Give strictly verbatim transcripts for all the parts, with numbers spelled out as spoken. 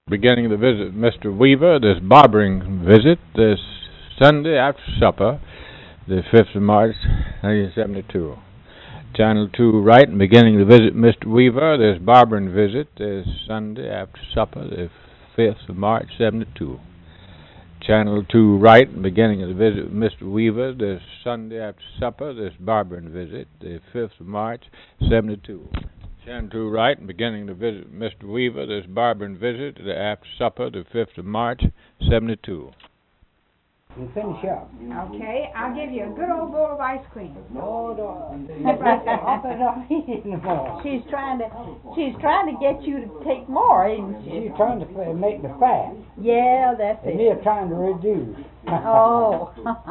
Beginning the visit, Mister Weaver, this barbering visit this Sunday after supper, the fifth of March, nineteen seventy-two. Channel two right, and beginning the visit, Mister Weaver, this barbering visit this Sunday after supper, the fifth of March, seventy-two. Channel two right, and beginning of the visit, Mister Weaver, this Sunday after supper, this barbering visit, the fifth of March, seventy-two. Channel two right, and beginning the visit, Mister Weaver, this barbering visit, the after supper, the fifth of March, seventy-two. You finish up. Okay, I'll give you a good old bowl of ice cream. No, no. I better not eat anymore. She's trying to, she's trying to get you to take more, isn't she? She's trying to f- make me fat. Yeah, that's And it. they're trying to reduce. Oh.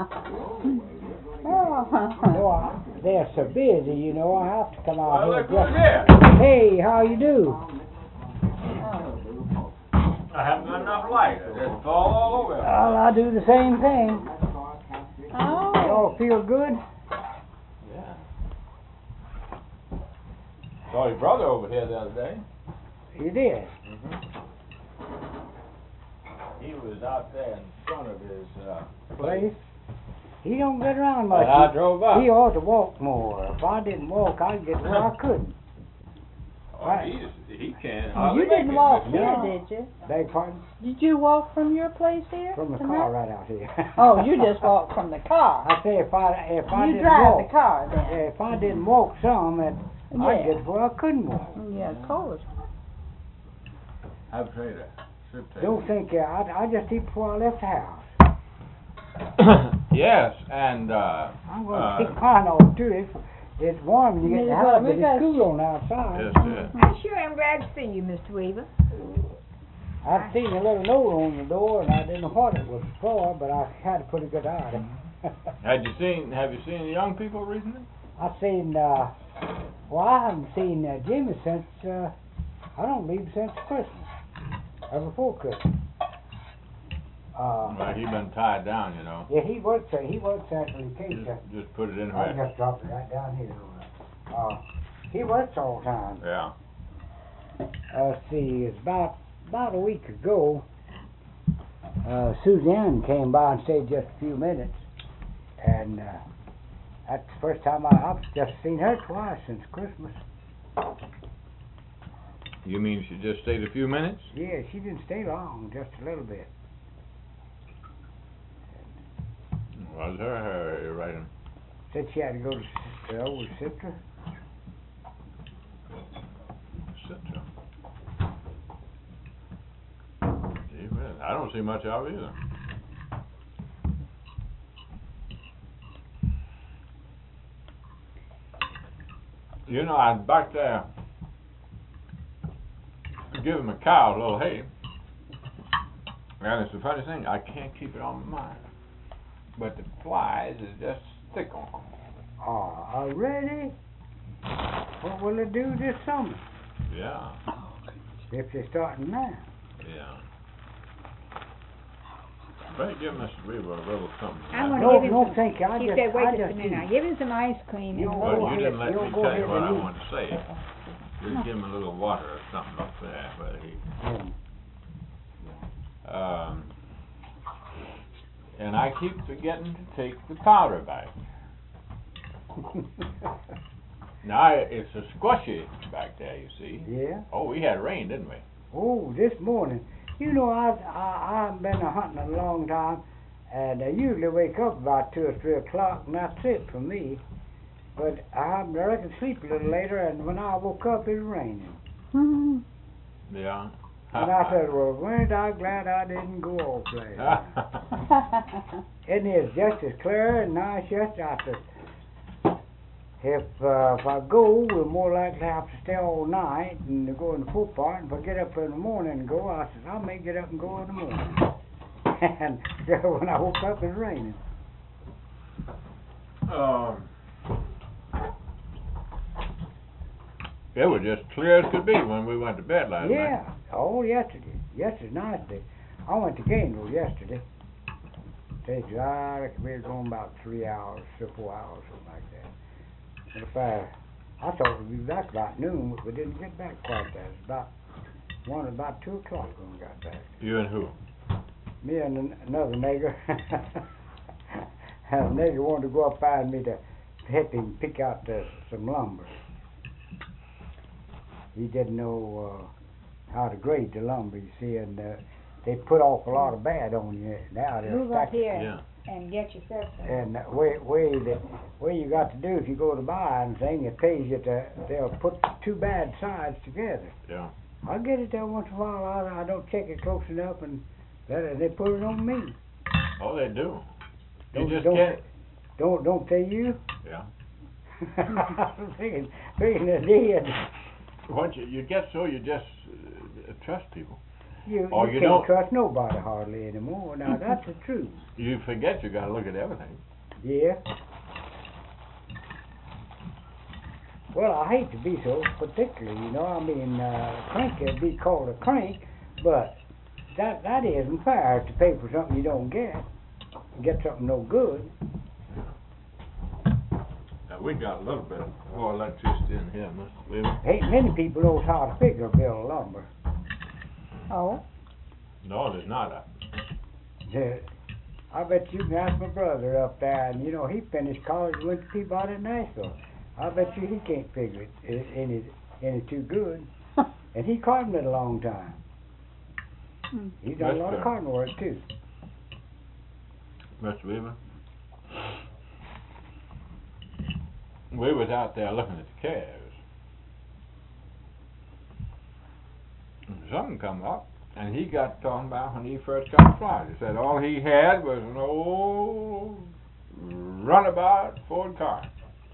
No, I, they're so busy, you know, I have to come out Well, here. look who's Just, here. hey, how you do? I haven't got enough light. I just fall all over. Well, I do the same thing. Oh. Y'all feel good? Yeah. Saw your brother over here the other day. You did? Mm-hmm. He was out there in front of his uh, Place? He don't get around much. And I drove up. He ought to walk more. If I didn't walk, I'd get where I couldn't. Oh, he, he can't hardly You didn't make it, walk Mister here, No. did you? Beg pardon? Did you walk from your place here? From the tonight? car right out here. Oh, you just walked from the car. I say if I if I You didn't drive walk, the car then. if I didn't walk some, and I'd Yeah. get where I couldn't walk. Yeah, of course. I've tried it. Don't think uh, I I just eat before I left the house. Yes, and uh, I'm gonna uh, keep mine on too. It's it's warm when you get in the Yeah, house, we but got- it's cool on the outside. yes, yes. I sure am glad to see you, Mister Weaver. I'd seen a little note on the door, and I didn't know what it was for, but I had a pretty good eye on it. Had you seen? Have you seen the young people recently? I seen. Uh, well, I haven't seen uh, Jimmy since. Uh, I don't believe since Christmas, or before Christmas. Uh, Well, he been tied down, you know. Yeah, he works there. He works at the case. Just, just put it in I right. just dropped it right down here. Uh, he works all the time. Yeah. Uh, let's see, it's about about a week ago. Uh, Suzanne came by and stayed just a few minutes, and uh, that's the first time I, I've just seen her twice since Christmas. You mean she just stayed a few minutes? Yeah, she didn't stay long, just a little bit. Was her her you're writing? Said she had to go to s- the old sister. Citra. Gee whiz, I don't see much of it either. You know, I was back there giving my cow a little hay. And it's the funny thing, I can't keep it on my mind. But the flies is just thick on them. Oh, already? What will it do this summer Yeah, if they're starting now? yeah. Better give Mister Weaver a little something. I'm gonna No, give him no, some, thank you. I he just, said, wait I just a just minute, eat. I'll give him some ice cream You and go Well, we'll- you didn't let You'll me go tell you ahead what I and eat. wanted to say. Just give him a little water or something up there, but he, Mm. um, and I keep forgetting to take the powder back. Now, I- it's a squishy back there, you see. Yeah. Oh, we had rain, didn't we? Oh, this morning. You know, I I I haven't been a hunting a long time, and I usually wake up about two or three o'clock, and that's it for me. But I happened to reckon sleep a little later, and when I woke up, it was raining. Hmm. Yeah. And I said, well, weren't I glad I didn't go off last night? And it's just as clear and nice yesterday. I said, if uh, if I go, we're more likely to have to stay all night and go in the full part. And if I get up in the morning and go, I said, I may get up and go in the morning. And when I woke up, it was raining. um, it was just clear as could be when we went to bed last night. Yeah. Oh, yesterday. Yesterday night. They, I went to Gainesville yesterday. They said, I reckon we were going about three hours, or four hours, something like that. But if I, I thought we'd be back about noon, but we didn't get back quite that. It was about One about two o'clock when we got back. You and who? Me and an- another nigger. And the nigger wanted to go up behind me to help him pick out the, some lumber. He didn't know uh, how to grade the lumber, you see, and uh, they put off a lot of bad on you. Now they're Move up stacking. here Yeah. and get yourself some. And the way, way that way you got to do if you go to buy anything, it pays you to they'll put two bad sides together. Yeah. I get it there once in a while. I, I don't check it close enough, and that, they put it on me. Oh, they do. You Don't just don't, can't. don't don't they you? Yeah. I'm thinking, thinking they did. Once you, you get so you just uh, trust people. You, Oh, you you can't don't- trust nobody hardly anymore. Now that's the truth. You forget you got to look at everything. Yeah. Well, I hate to be so particular, you know. I mean, uh, crank would be called a crank, but that that isn't fair to pay for something you don't get. Get something no good. Now, we got a little bit more electricity in here, Mister Weaver. Ain't many people knows how to figure a bill of lumber. Oh, No, there's not a. Yeah. I bet you can ask my brother up there, and you know he finished college, went to Peabody, Nashville. I bet you he can't figure it i- any any too good, and he carved it a long time. Hmm. He's done a lot of Mister carving work too. Mister Weaver. We was out there looking at the calves. And something come up, and he got talking about when he first got flight. He said all he had was an old runabout Ford car.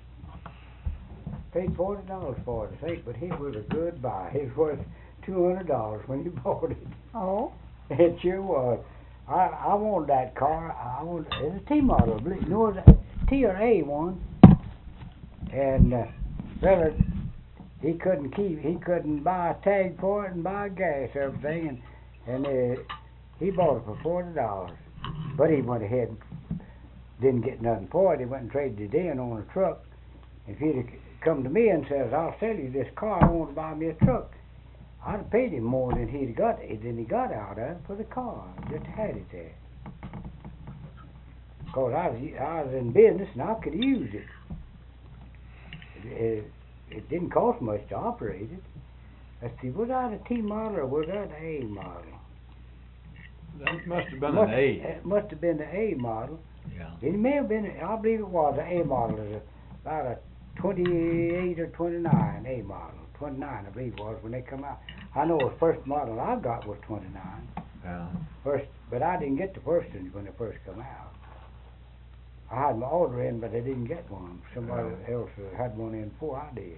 Paid forty dollars for it, I think, but it was a good buy. It was two hundred dollars when you bought it. oh, It sure was. I I wanted that car. I wanted it's a T model, I believe. No, it's a T or A one. And uh, fella, he couldn't keep. He couldn't buy a tag for it and buy gas everything, and and uh, he bought it for forty dollars. But he went ahead and didn't get nothing for it. He went and traded it in on a truck. If he'd have come to me and says, "I'll sell you this car. I want to buy me a truck," I'd have paid him more than he'd got than he got out of it for the car. Just had it there. Cause I was I was in business and I could use it. It, it, it didn't cost much to operate it. Let's see, was that a T model or was that an A model? That must have been must, an A. It must have been the A model. Yeah. It may have been. I believe it was an A model. It was about a twenty-eight or twenty-nine A model. twenty-nine, I believe it was when they come out. I know the first model I got was twenty-nine. Yeah. First, but I didn't get the first one when they first come out. I had my order in, but I didn't get one. Somebody Yeah. else had one in before I did.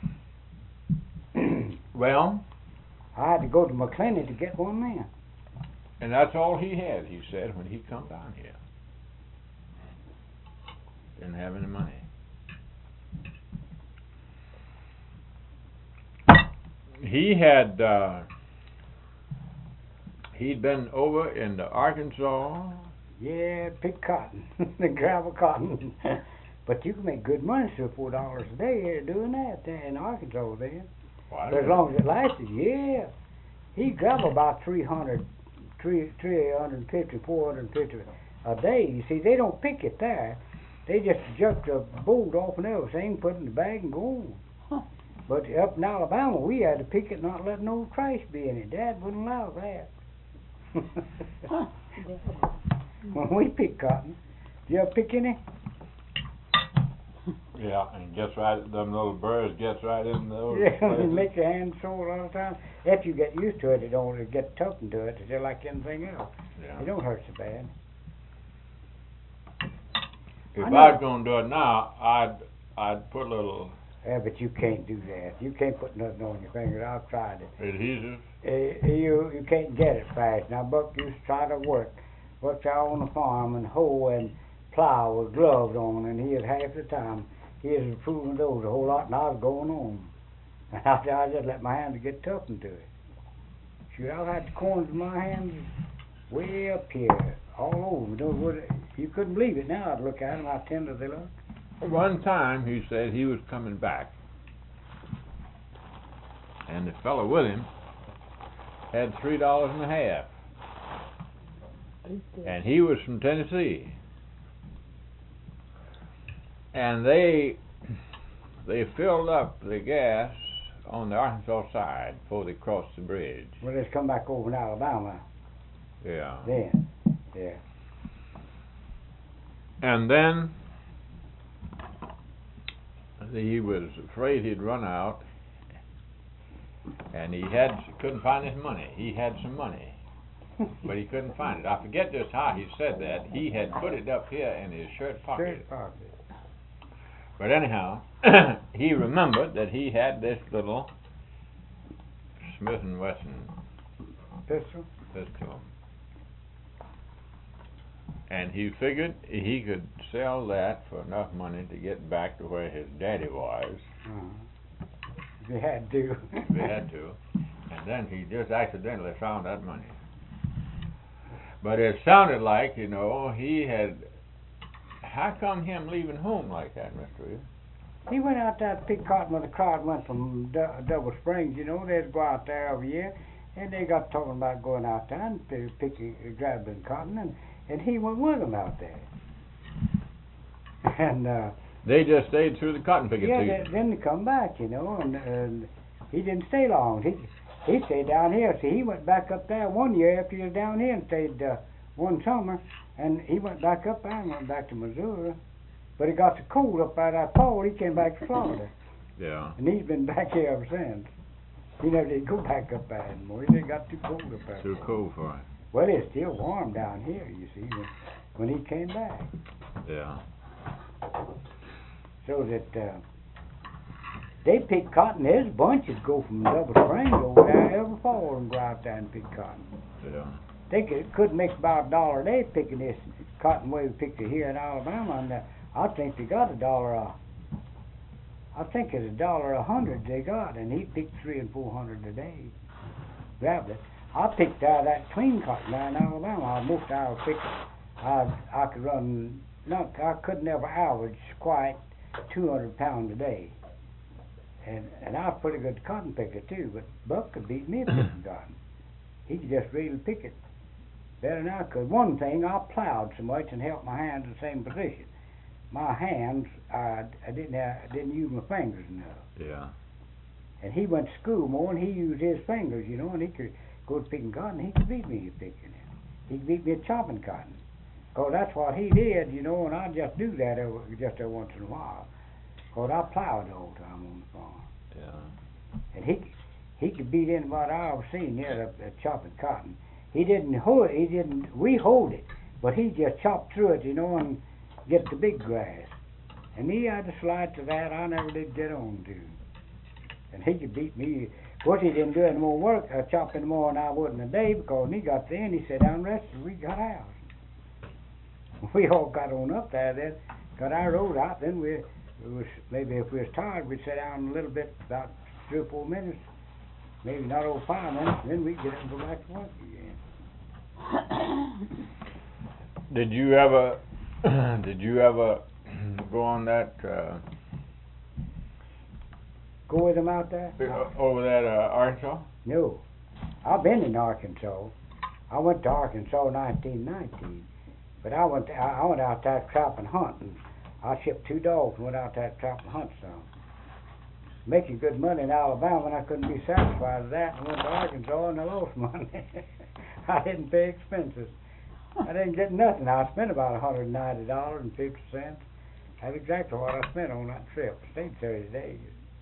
Well, I had to go to McClenny to get one then. and that's all he had, he said, when he come down here. Didn't have any money. He had, uh, he'd been over in the Arkansas. Yeah, pick cotton, the gravel cotton. But you can make good money for four dollars a day doing that there in Arkansas then. Well, But as long as it lasted, yeah. He gravel about three hundred, three, three hundred fifty, four hundred fifty a day. You see, they don't pick it there. They just jerk the bolt off and everything, put it in the bag and go on. Huh. But up in Alabama, we had to pick it, not let no trash be in it. Dad wouldn't allow that. huh. When we pick cotton, do you ever pick any? Yeah, and gets right, them little birds gets right in those Yeah, places. it makes your hands sore a lot of times. If you get used to it, it don't get toughened to it. It's just like anything else. Yeah. It don't hurt so bad. If I I, know. was gonna do it now, I'd I'd put a little Yeah, but you can't do that. You can't put nothing on your fingers. I've tried it. adhesive. Uh, you you can't get it fast. Now Buck used to try to work, worked out on the farm and hoe and plow with gloves on, and he had half the time he was improving those a whole lot, and I was going on. And I, I just let my hands get toughened to it. Shoot, I had the corners of my hands way up here, all over. You know, what- you couldn't believe it now. I'd look at them, how tender they look. One time he said he was coming back, and the fellow with him had three dollars and a half. And he was from Tennessee. And they they filled up the gas on the Arkansas side before they crossed the bridge. Well, let's come back over in Alabama Yeah. then. Yeah. And then he was afraid he'd run out, and he had couldn't find his money. He had some money, but he couldn't find it. I forget just how he said that. He had put it up here in his shirt pocket. Shirt pocket. But anyhow, he remembered that he had this little Smith and Wesson Pistol? pistol, and he figured he could sell that for enough money to get back to where his daddy was. Uh-huh. If he had to. If he had to. And then he just accidentally found that money. But it sounded like, you know, he had... How come him leaving home like that, Mister Reeves? He went out there to pick cotton when the crowd went from D- Double Springs, you know. They'd go out there every year, and they got talking about going out there and p- picking, grabbing cotton, and, and he went with them out there. And, uh... They just stayed through the cotton picking yeah, season. they, then they come back, you know, and, and he didn't stay long. He he stayed down here. See, he went back up there one year after he was down here and stayed uh, one summer, and he went back up there and went back to Missouri. But he got so cold up there that fall, he came back to Florida. Yeah. And he's been back here ever since. He never did go back up there anymore. He just got too cold up there. Too cold for him. Well, it's still warm down here, you see, when, when he came back. Yeah. So that uh, they pick cotton. There's bunches go from Double Springs over there every fall and go out there and pick cotton. Yeah. They could, could make about a dollar a day picking this cotton way we picked it here in Alabama, and uh, I think they got a dollar. Uh, I think it's a dollar a hundred they got, and he picked three and four hundred a day. Grabbed it. I picked out that clean cotton down in Alabama. I most I would pick. I I could run. Not I could never average quite two hundred pounds a day. And and I was a pretty good cotton picker too, but Buck could beat me at picking cotton. He could just really pick it better than I could. One thing, I plowed so much and held my hands in the same position. My hands, I, I didn't have, I didn't use my fingers enough. Yeah. And he went to school more, and he used his fingers, you know, and he could go to picking cotton. He could beat me at picking it. He could beat me at chopping cotton. Oh, that's what he did, you know, and I just do that every, just every once in a while. Cause I plowed the whole time on the farm. Yeah. And he he could beat anybody I ever seen there at, at chopping cotton. He didn't hold it, he didn't, we hold it, but he just chopped through it, you know, and get the big grass. And me, I just slide to that, I never did get on to. And he could beat me. Of course, he didn't do any more work, uh, chop any more than I would in a day, because when he got there and he sat down and rested, we got out. We all got on up there then, got our road out, then we, it was, maybe if we was tired, we'd sit down a little bit, about three or four minutes, maybe not over five minutes, then we'd get up and go back to work again. Did you ever, did you ever go on that, uh, Go with them out there? uh, over that, uh, Arkansas? No. I've been in Arkansas. I went to Arkansas in nineteen nineteen. But I went to, I went out there to trap and hunt, and I shipped two dogs and went out there to trap and hunt some. Making good money in Alabama, and I couldn't be satisfied with that, and went to Arkansas and I lost money. I didn't pay expenses. I didn't get nothing. I spent about one hundred ninety dollars and fifty cents. That's exactly what I spent on that trip. Stayed thirty days.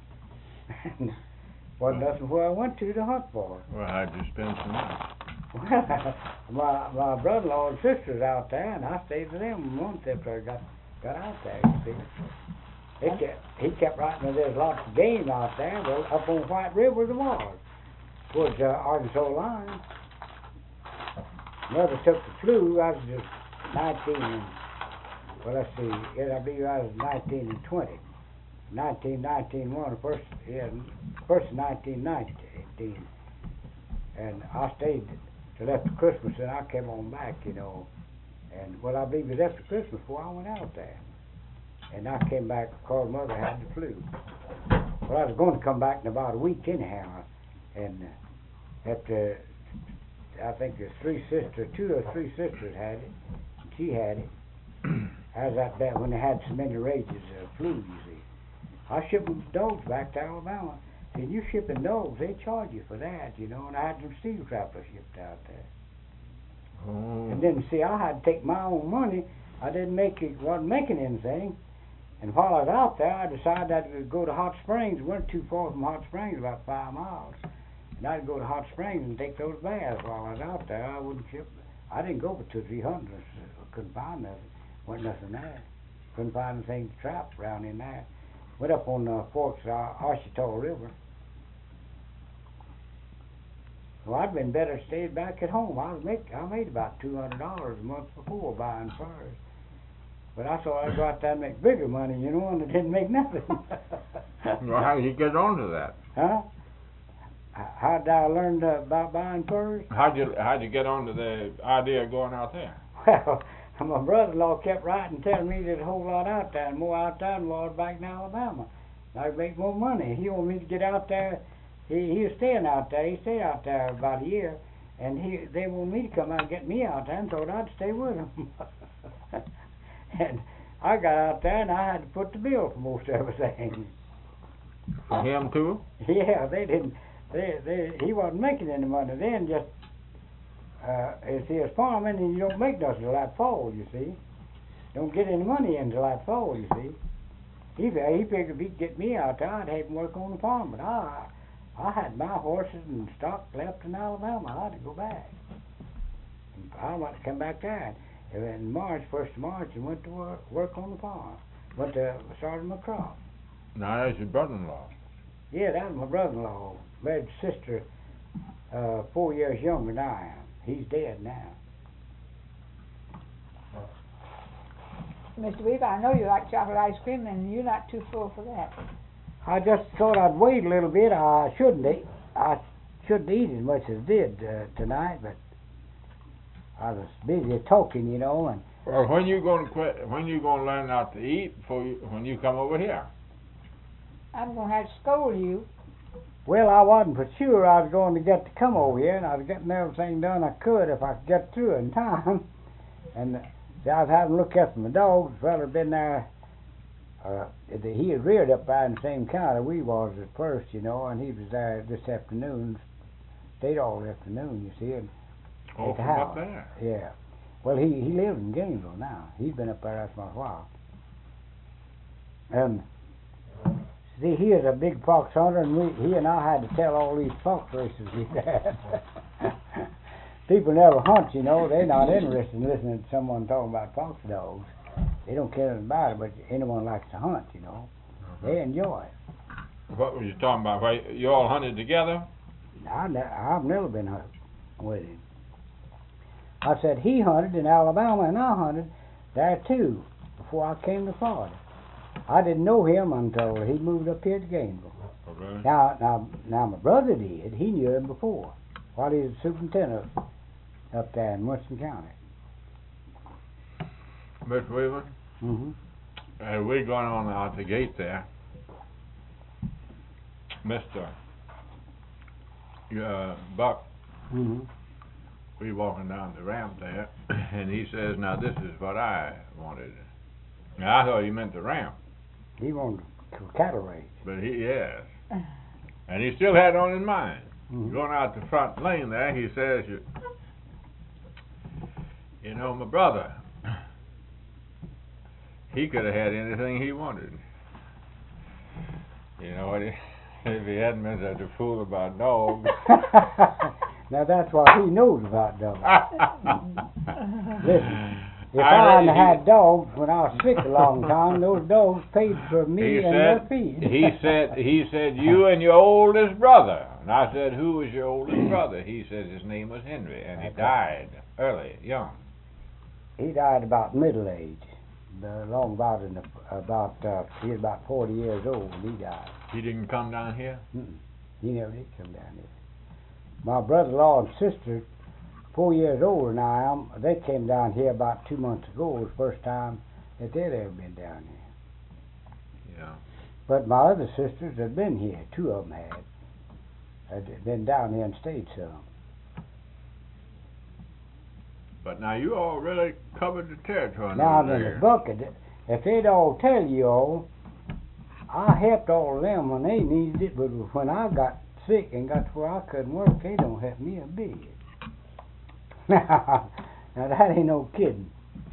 Wasn't nothing where I went to to hunt for. Well, how'd you spend some money? Well, my my brother-in-law and sisters out there, and I stayed with them a month after I got got out there. You see, he kept he kept writing that there's lots of game out there. Well, up on White River there was, towards uh, Arkansas line. Mother took the flu. I was just nineteen. And, well, let's see. Yeah, I believe I was nineteen and twenty. Nineteen, nineteen, one. First, yeah, first nineteen, nineteen, and I stayed till after Christmas, and I came on back, you know. And well, I believe it was after Christmas before I went out there, and I came back because Mother had the flu. Well, I was going to come back in about a week anyhow, and uh, after I think there's three sisters, two or three sisters had it. And she had it. How's that bad when they had so many rages of flu, you see? I shipped dogs back to Alabama. And you shipping dogs, they charge you for that, you know, and I had some steel trappers shipped out there. Oh. And then, see, I had to take my own money. I didn't make it, wasn't making anything. And while I was out there, I decided I'd go to Hot Springs. It wasn't too far from Hot Springs, about five miles. And I'd go to Hot Springs and take those baths while I was out there. I wouldn't ship. I didn't go for two or three hundred. I couldn't find nothing. Wasn't nothing there. Couldn't find anything to trap around in there. Went up on the Forks of Ouachita River. Well, I'd been better stayed back at home. I was make I made about two hundred dollars a month before buying furs. But I thought I'd go out there and make bigger money, you know, and it didn't make nothing. Well, how did you get onto that? Huh? How did I learn to, about buying furs? How'd you how'd you get onto the idea of going out there? Well, my brother-in-law kept writing, telling me there's a whole lot out there, and more out there than was back in Alabama. And I'd make more money. He wanted me to get out there. He he was staying out there. He stayed out there about a year, and he they wanted me to come out and get me out there, and thought I'd stay with him. And I got out there, and I had to put the bill for most everything. For him too? Yeah, they didn't. They they he wasn't making any money then. Just uh, if he was farming, and you don't make nothing till that fall. You see, don't get any money until that fall. You see, he he figured if he'd get me out there, I'd have him work on the farm. But I I had my horses and stock left in Alabama. I had to go back. And I wanted to come back there. In March, first of March, and went to work, work on the farm. Went to started my crop. Now that's your brother-in-law. Yeah, that was my brother-in-law. Married a sister uh, four years younger than I am. He's dead now. Mister Weaver, I know you like chocolate ice cream, and you're not too full for that. I just thought I'd wait a little bit. I shouldn't eat. I shouldn't eat as much as I did uh, tonight, but I was busy talking, you know, and. Well, when you going to quit? When you going to learn not to eat before you when you come over here? I'm going to have to scold you. Well, I wasn't for sure I was going to get to come over here, and I was getting everything done I could if I could get through in time. And uh, see, I was having a look after my dogs. The fella had been there. Uh, he had reared up there in the same county we was at first, you know, and he was there this afternoon. Stayed all afternoon, you see. And Oh, at the from house. up there. Yeah. Well, he he lives in Gainesville now. He's been up there for a while. And see, he is a big fox hunter, and we he and I had to tell all these fox races we had. People never hunt, you know. They're not interested in listening to someone talking about fox dogs. They don't care anything about it, but anyone likes to hunt, you know. Uh-huh. They enjoy it. What were you talking about? Why, you all hunted together? I ne- I've never been hunting with him. I said he hunted in Alabama, and I hunted there too before I came to Florida. I didn't know him until he moved up here to Gainesville. Okay. Now, now, now my brother did. He knew him before, while he was superintendent up there in Winston County. Mister Weaver, Mm-hmm. uh, we're going on out the gate there. Mister Uh, Buck, Mm-hmm. we walking down the ramp there, and he says, "Now this is what I wanted." Now I thought he meant the ramp, He wanted to cattle race. but he yes, and he still had it on his mind. Mm-hmm. Going out the front lane there, he says, "You, you know, my brother, he could have had anything he wanted. You know what? He, if he hadn't been such a fool about dogs." Now that's what he knows about dogs. Listen, if I, I hadn't he- had dogs when I was sick a long time, those dogs paid for me He and their said, feed. he said, he said, "You and your oldest brother." And I said, "Who was your oldest brother?" He said his name was Henry, and he That's died early, young. He died about middle age, uh, long about in the, about uh, he was about forty years old when he died. He didn't come down here. Mm-mm. He never did come down here. My brother-in-law and sister, four years older than I am, they came down here about two months ago. It was the first time that they'd ever been down here. Yeah. But my other sisters had been here. Two of them had. Had been down here and stayed some. But now you all really covered the territory. Now over in there. the bucket, if they'd all tell you all, I helped all of them when they needed it, but when I got sick and got to where I couldn't work, they don't help me a bit. Now, now that ain't no kidding.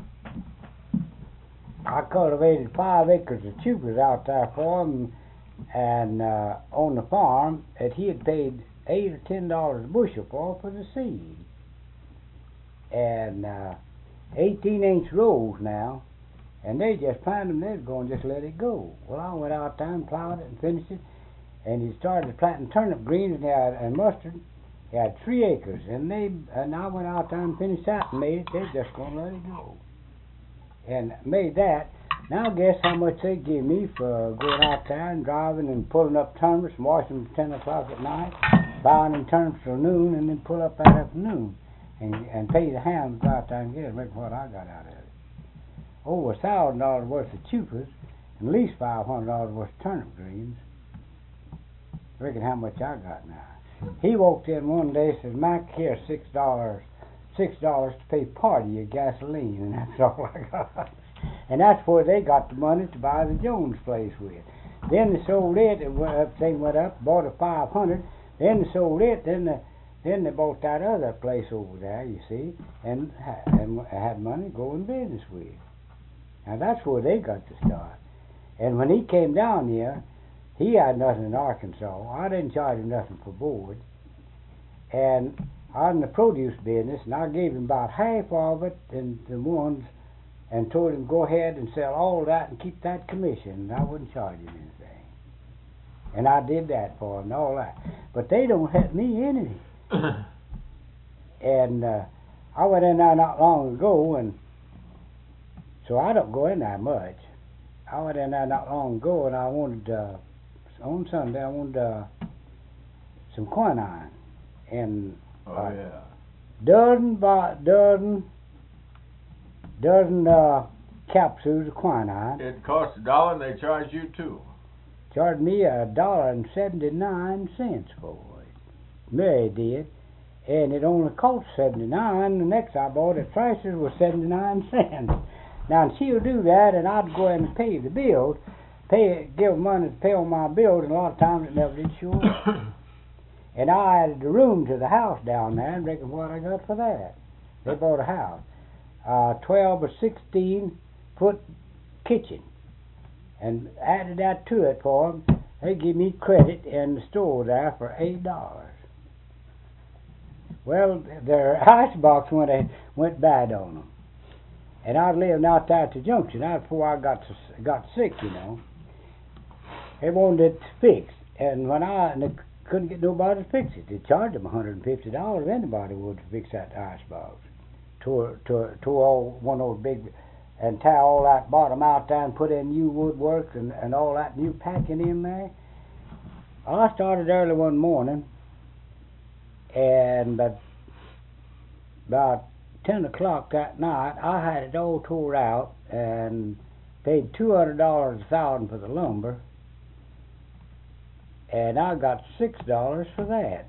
I cultivated five acres of tubers out there for him, and uh, on the farm that he had paid eight or ten dollars a bushel for for the seed, and uh, eighteen inch rows now, and they just planted them. They're going to just let it go. Well, I went out there and plowed it and finished it, and he started planting turnip greens and, had, and mustard. He had three acres, and they and I went out there and finished that and made it. They're just going to let it go. And made that. Now guess how much they give me for going out there and driving and pulling up turnips and washing them at ten o'clock at night, buying them turnips till noon, and then pull up that afternoon and and pay the hands to go out there and get it. Look what I got out of it. Over a thousand dollars worth of tupers and at least five hundred dollars worth of turnip greens. Reckon how much I got now. He walked in one day and said, Mac, here's six dollars. Six dollars to pay part of your gasoline, and that's all I got. And that's where they got the money to buy the Jones place with. Then they sold it, and went up, thing went up, bought a five hundred. Then they sold it, then they, then they bought that other place over there, you see, and, and had money to go in business with. Now that's where they got the start. And when he came down here, he had nothing in Arkansas. I didn't charge him nothing for board. And I'm in the produce business, and I gave him about half of it and the ones, and told him go ahead and sell all that and keep that commission, and I wouldn't charge him anything. And I did that for him and all that. But they don't help me anything. And uh, I went in there not long ago, and so I don't go in there much. I went in there not long ago, and I wanted, uh, on Sunday, I wanted uh, some quinine. And Oh, uh, yeah. dozen by dozen, dozen uh, capsules of quinine. It cost a dollar and they charged you two. Charged me a dollar and seventy-nine cents for it. Mary did. And it only cost seventy-nine. The next I bought at Price's was seventy-nine cents. Now, she'll do that, and I'd go in and pay the bills, pay, give money to pay on my bills, and a lot of times it never did show up. And I added the room to the house down there, and reckon what I got for that. They bought a house, uh, twelve or sixteen foot kitchen, and added that to it for them. They give me credit in the store there for eight dollars. Well, their icebox went went bad on them, and I was living out there at the junction. That before I got got sick, you know. They wanted it fixed, and when I and the, couldn't get nobody to fix it. They charged them one hundred fifty dollars. Anybody would to fix that icebox. Tore, tore, tore all one of those big, and tie all that bottom out there and put in new woodwork and, and all that new packing in there. I started early one morning, and about, about ten o'clock that night, I had it all tore out and paid two hundred dollars a thousand for the lumber. And I got six dollars for that.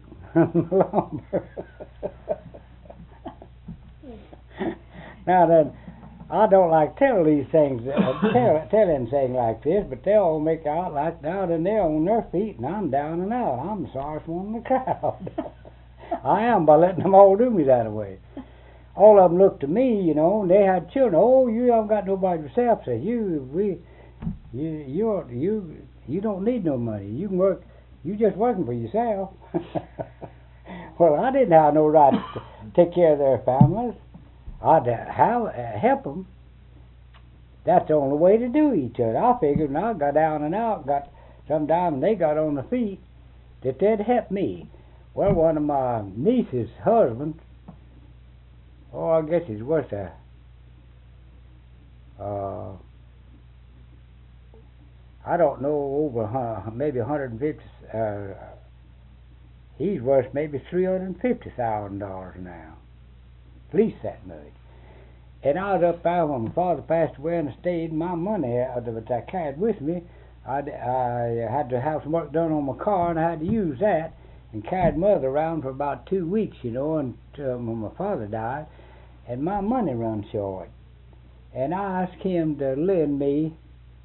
Now then, I don't like tell these things, uh, tell, telling things like this, but they all make out like now then they're on their feet, and I'm down and out. I'm the sorriest one in the crowd. I am, by letting them all do me that way. All of them looked to me, you know, and they had children. Oh, you haven't got nobody yourself. Say you, we, you, you, you, you don't need no money. You can work. You just working for yourself. Well, I didn't have no right to take care of their families. I'd have, uh, help them. That's the only way to do each other. I figured when I got down and out, got sometime they got on their feet, that they'd help me. Well, one of my niece's husbands, oh, I guess he's worth a, uh, I don't know, over uh, maybe one hundred fifty. Uh, he's worth maybe three hundred fifty thousand dollars now, at least that much. And I was up there when my father passed away, and I stayed. My money that I carried with me, I'd, I had to have some work done on my car, and I had to use that, and carried mother around for about two weeks, you know, until when my father died. and my money run short. And I asked him to lend me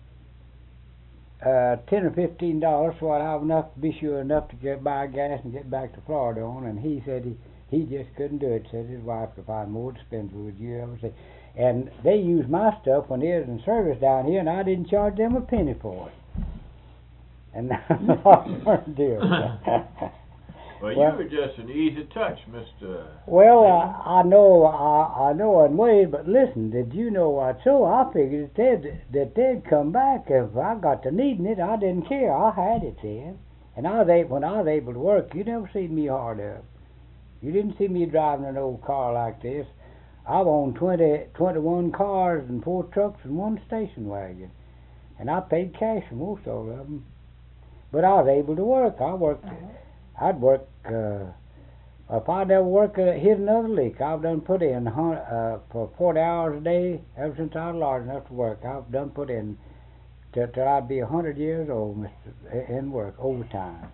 uh, ten or fifteen dollars so I'd have enough to be sure enough to get buy gas and get back to Florida on. And he said he, he just couldn't do it. Said his wife could find more expensive. Would you ever say? And they used my stuff when they was in service down here, and I didn't charge them a penny for it. And that's what I learned to do. Well, you Well- were just an easy touch, Mister Well, I, I know, I, I know in ways, but listen, did you know what? So I figured that they'd, that they'd come back if I got to needing it. I didn't care. I had it then, and I was able, when I was able to work. You never seen me hard up. You didn't see me driving an old car like this. I've owned twenty, twenty-one cars and four trucks and one station wagon, and I paid cash for most all of them. But I was able to work. I worked. I'd work. Uh, if I'd ever work uh, hit another leak, I've done put in hun- uh, for forty hours a day ever since I was large enough to work. I've done put in till, till I'd be a hundred years old, Mister in work overtime.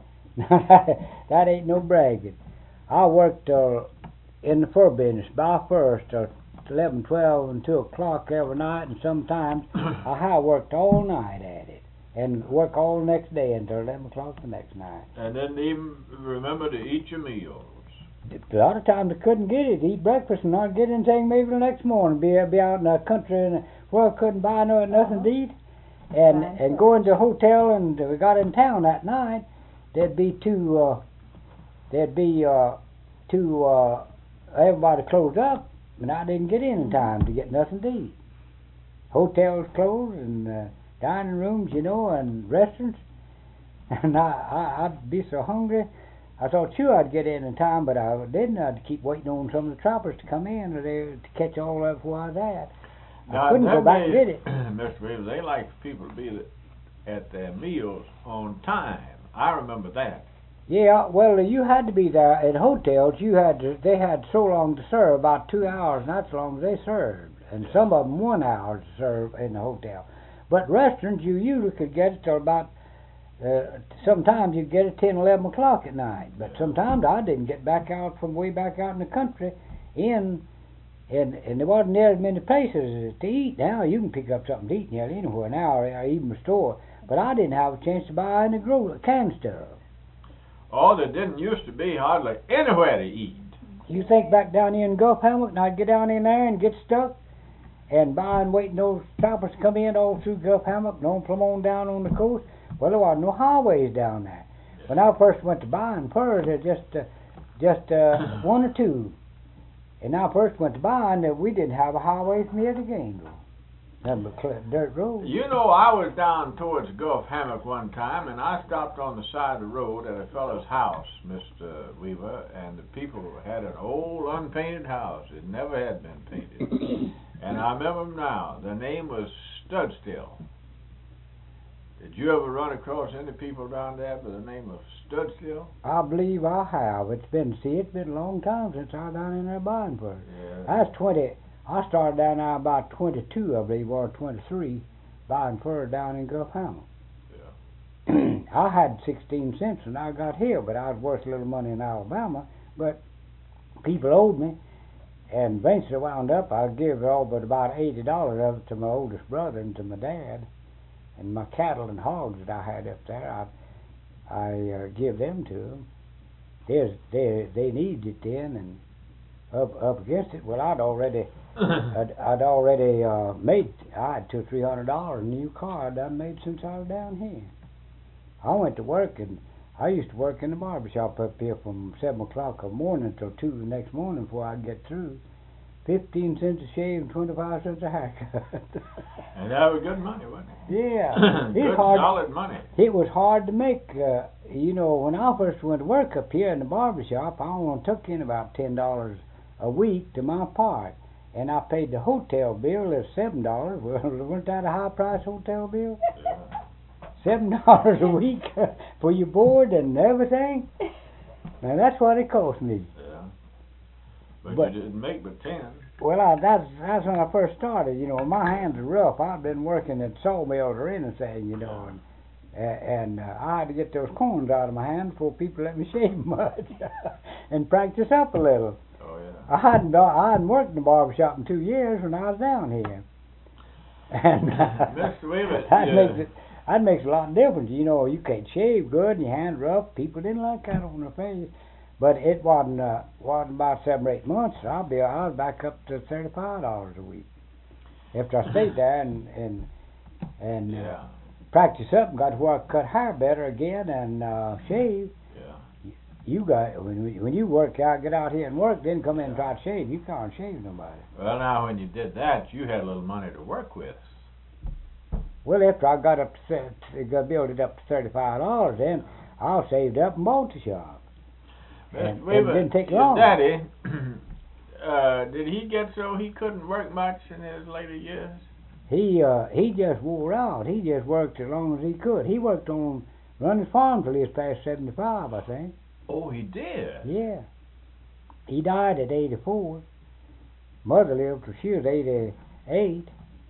that, that ain't no bragging. I worked uh, in the fur business by first till eleven, twelve, and two o'clock every night, and sometimes I have worked all night at it. And work all the next day until eleven o'clock the next night. And then even remember to eat your meals. A lot of times I couldn't get it, eat breakfast and not get anything maybe the next morning. Be be out in the country and where I couldn't buy no nothing to eat. And and go into a hotel, and we got in town that night, there'd be two uh there'd be uh two uh everybody closed up, and I didn't get in in time to get nothing to eat. Hotels closed, and uh dining rooms, you know, and restaurants, and I, I, I'd be so hungry. I thought sure I'd get in in time, but I didn't. I'd keep waiting on some of the trappers to come in or they, to catch all of it where I was at. I Now, couldn't go them back and days, get it. Mister Weaver, they like for people to be at their meals on time. I remember that. Yeah, well, you had to be there. At hotels, you had to, they had so long to serve, about two hours, and that's as long as they served. And some of them one hour to serve in the hotel. But restaurants, you usually could get it till about, uh, sometimes you'd get it ten, eleven o'clock at night. But sometimes I didn't get back out from way back out in the country in, and, and there wasn't there as many places to eat. Now you can pick up something to eat nearly anywhere now, or even a store. But I didn't have a chance to buy any gro- canned stuff. Oh, there didn't used to be hardly anywhere to eat. You think back down here in Gulf Hammock, and I'd get down in there and get stuck, and buy and waiting those trappers to come in all through Gulf Hammock, and on from on down on the coast. Well, there wasn't no highways down there. When I first went to buying furs, there just uh, just uh, one or two. And I first went to buying, uh, we didn't have a highway from here to Gainesville. Nothing but cl- dirt roads. You know, I was down towards Gulf Hammock one time, and I stopped on the side of the road at a fellow's house, Mister Weaver, and the people had an old unpainted house. It never had been painted. And I remember him now. The name was Studstill. Did you ever run across any people down there by the name of Studstill? I believe I have. It's been, see, it's been a long time since I was down in there buying furs. Yeah. I was twenty. I started down there about twenty-two, I believe, or twenty-three, buying furs down in Gulf Hammock. Yeah. I had sixteen cents when I got here, but I was worth a little money in Alabama. But people owed me, and eventually wound up, I gave all but about eighty dollars of it to my oldest brother and to my dad, and my cattle and hogs that I had up there. I I uh, give them to them. There's, they they needed it then, and up up against it. Well, I'd already I'd, I'd already uh, made. I had two or three hundred dollars in a new car I'd done made since I was down here. I went to work, and I used to work in the barber shop up here from seven o'clock in the morning until two the next morning before I'd get through. Fifteen cents a shave and twenty-five cents a haircut. And that was good money, wasn't it? Yeah, Good, it's hard. solid money. It was hard to make. Uh, you know, when I first went to work up here in the barber shop, I only took in about ten dollars a week to my part, and I paid the hotel bill as seven dollars. Well, wasn't that a high price hotel bill? Yeah. Seven dollars a week for your board and everything. Now that's what it cost me. Yeah. But, But- you didn't make but ten. Well, I, that's that's when I first started. You know, my hands are rough. I've been working at sawmills or anything, you know, and and uh, I had to get those corns out of my hand before people let me shave much and practice up a little. Oh, yeah. I hadn't done, I hadn't worked in the barber shop in two years when I was down here. And uh, Mister Weaver, that yeah. makes it that makes a lot of difference. You know, you can't shave good and your hands rough. People didn't like that on their face. But it wasn't uh, wasn't about seven or eight months. I'll be I was back up to thirty five dollars a week after I stayed there and and and Yeah. uh, practiced up and got to where I cut hair better again and uh, shave. Yeah. You got when when you work out, get out here and work, then come in and try to shave. You can't shave nobody. Well, now, when you did that, you had a little money to work with. Well, after I got up to th- got built it up to thirty five dollars, then I saved up and bought the shop. Mister And- and Weaver, it didn't take your long. daddy, uh, did he get so he couldn't work much in his later years? He uh he just wore out. He just worked as long as he could. He worked on running farm till he was past seventy five, I think. Oh, he did? Yeah. He died at eighty four. Mother lived till she was eighty eight.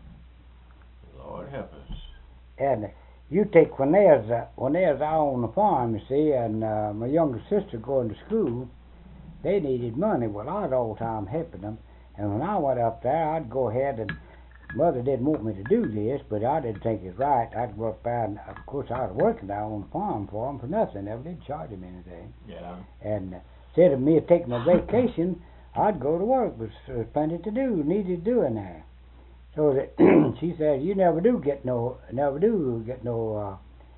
Lord help us. And you take when there's uh, when there's out on the farm, you see, and uh, my younger sister going to school, they needed money. Well, I was all the time helping them, and when I went up there, I'd go ahead and Mother didn't want me to do this, but I didn't think it right. I'd go up there, and of course I was working down on the farm for them for nothing. Never did charge them anything. Yeah. And uh, instead of me taking my vacation, I'd go to work. There was uh, plenty to do, needed doing there. So that she said, "You never do get no, never do get no, uh,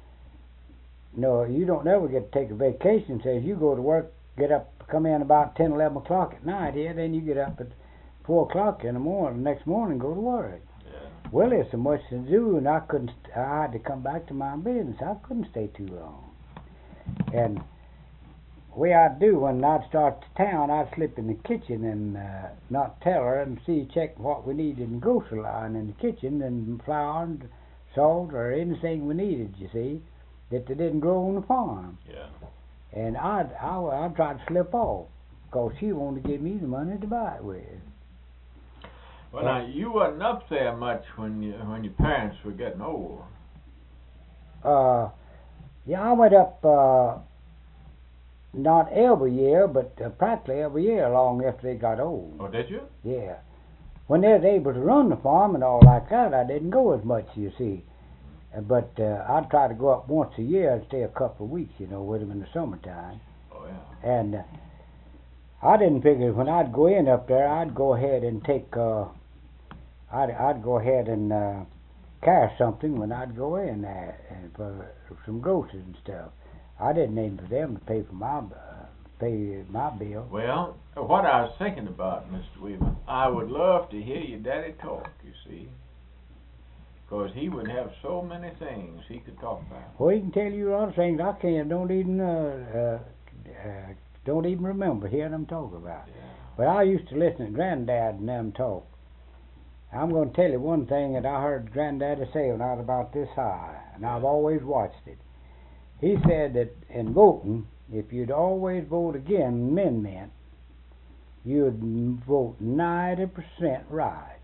no. You don't never get to take a vacation." Says you go to work, get up, come in about ten, eleven o'clock at night here, then you get up at four o'clock in the morning, the next morning, go to work. Yeah. Well, there's so much to do, and I couldn't. I had to come back to my business. I couldn't stay too long. And the way I'd do when I'd start to town, I'd slip in the kitchen and uh, not tell her and see, check what we needed in the grocery line in the kitchen, and flour and salt or anything we needed, you see, that they didn't grow on the farm. Yeah. And I'd, I, I'd try to slip off, because she wanted to give me the money to buy it with. Well, now, you wasn't up there much when you, when your parents were getting old. Uh, yeah, I went up, uh, not every year, but uh, practically every year long after they got old. Oh, did you? Yeah. When they was able to run the farm and all like that, I didn't go as much, you see. Uh, but uh, I'd try to go up once a year and stay a couple of weeks, you know, with them in the summertime. Oh, yeah. And uh, I didn't figure when I'd go in up there, I'd go ahead and take, uh, I'd, I'd go ahead and uh, carry something when I'd go in there and for some groceries and stuff. I didn't aim for them to pay for my uh, pay my bill. Well, what I was thinking about, Mister Weaver, I would love to hear your daddy talk, you see. Because he would have so many things he could talk about. Well, he can tell you a lot of things I can't, don't even, uh, uh, uh, don't even remember hearing them talk about. Yeah. But I used to listen to Granddad and them talk. I'm going to tell you one thing that I heard Granddaddy say when I was about this high, and I've always watched it. He said that in voting, if you'd always vote against amendment, you'd vote ninety percent right.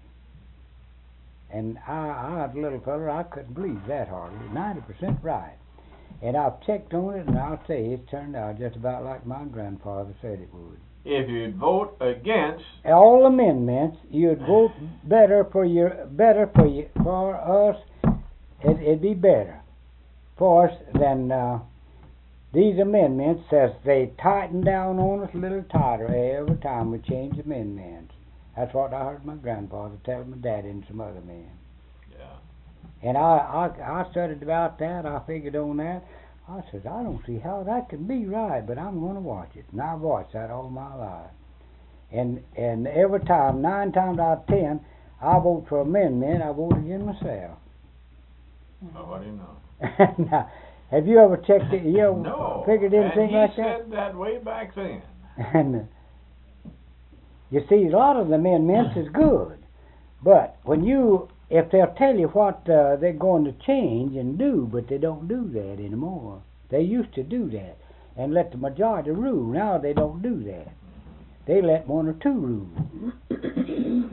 And I, I was a little fella, I couldn't believe that hardly. ninety percent right. And I've checked on it, and I'll say it turned out just about like my grandfather said it would. If you'd vote against all amendments, you'd vote better for your better for you for us. It, it'd be better for us than uh, these amendments, as they tighten down on us a little tighter every time we change amendments. That's what I heard my grandfather tell my daddy and some other men. Yeah. And I, I I studied about that. I figured on that. I said, I don't see how that can be right, but I'm going to watch it. And I've watched that all my life. And and every time, nine times out of ten, I vote for amendment, I vote against myself. Oh, what do you know? Now, have you ever checked it? You ever No. figured anything and he like that? said that way back then. And uh, you see, a lot of the amendments is good, but when you, if they'll tell you what uh, they're going to change and do, but they don't do that anymore. They used to do that and let the majority rule. Now they don't do that. They let one or two rule.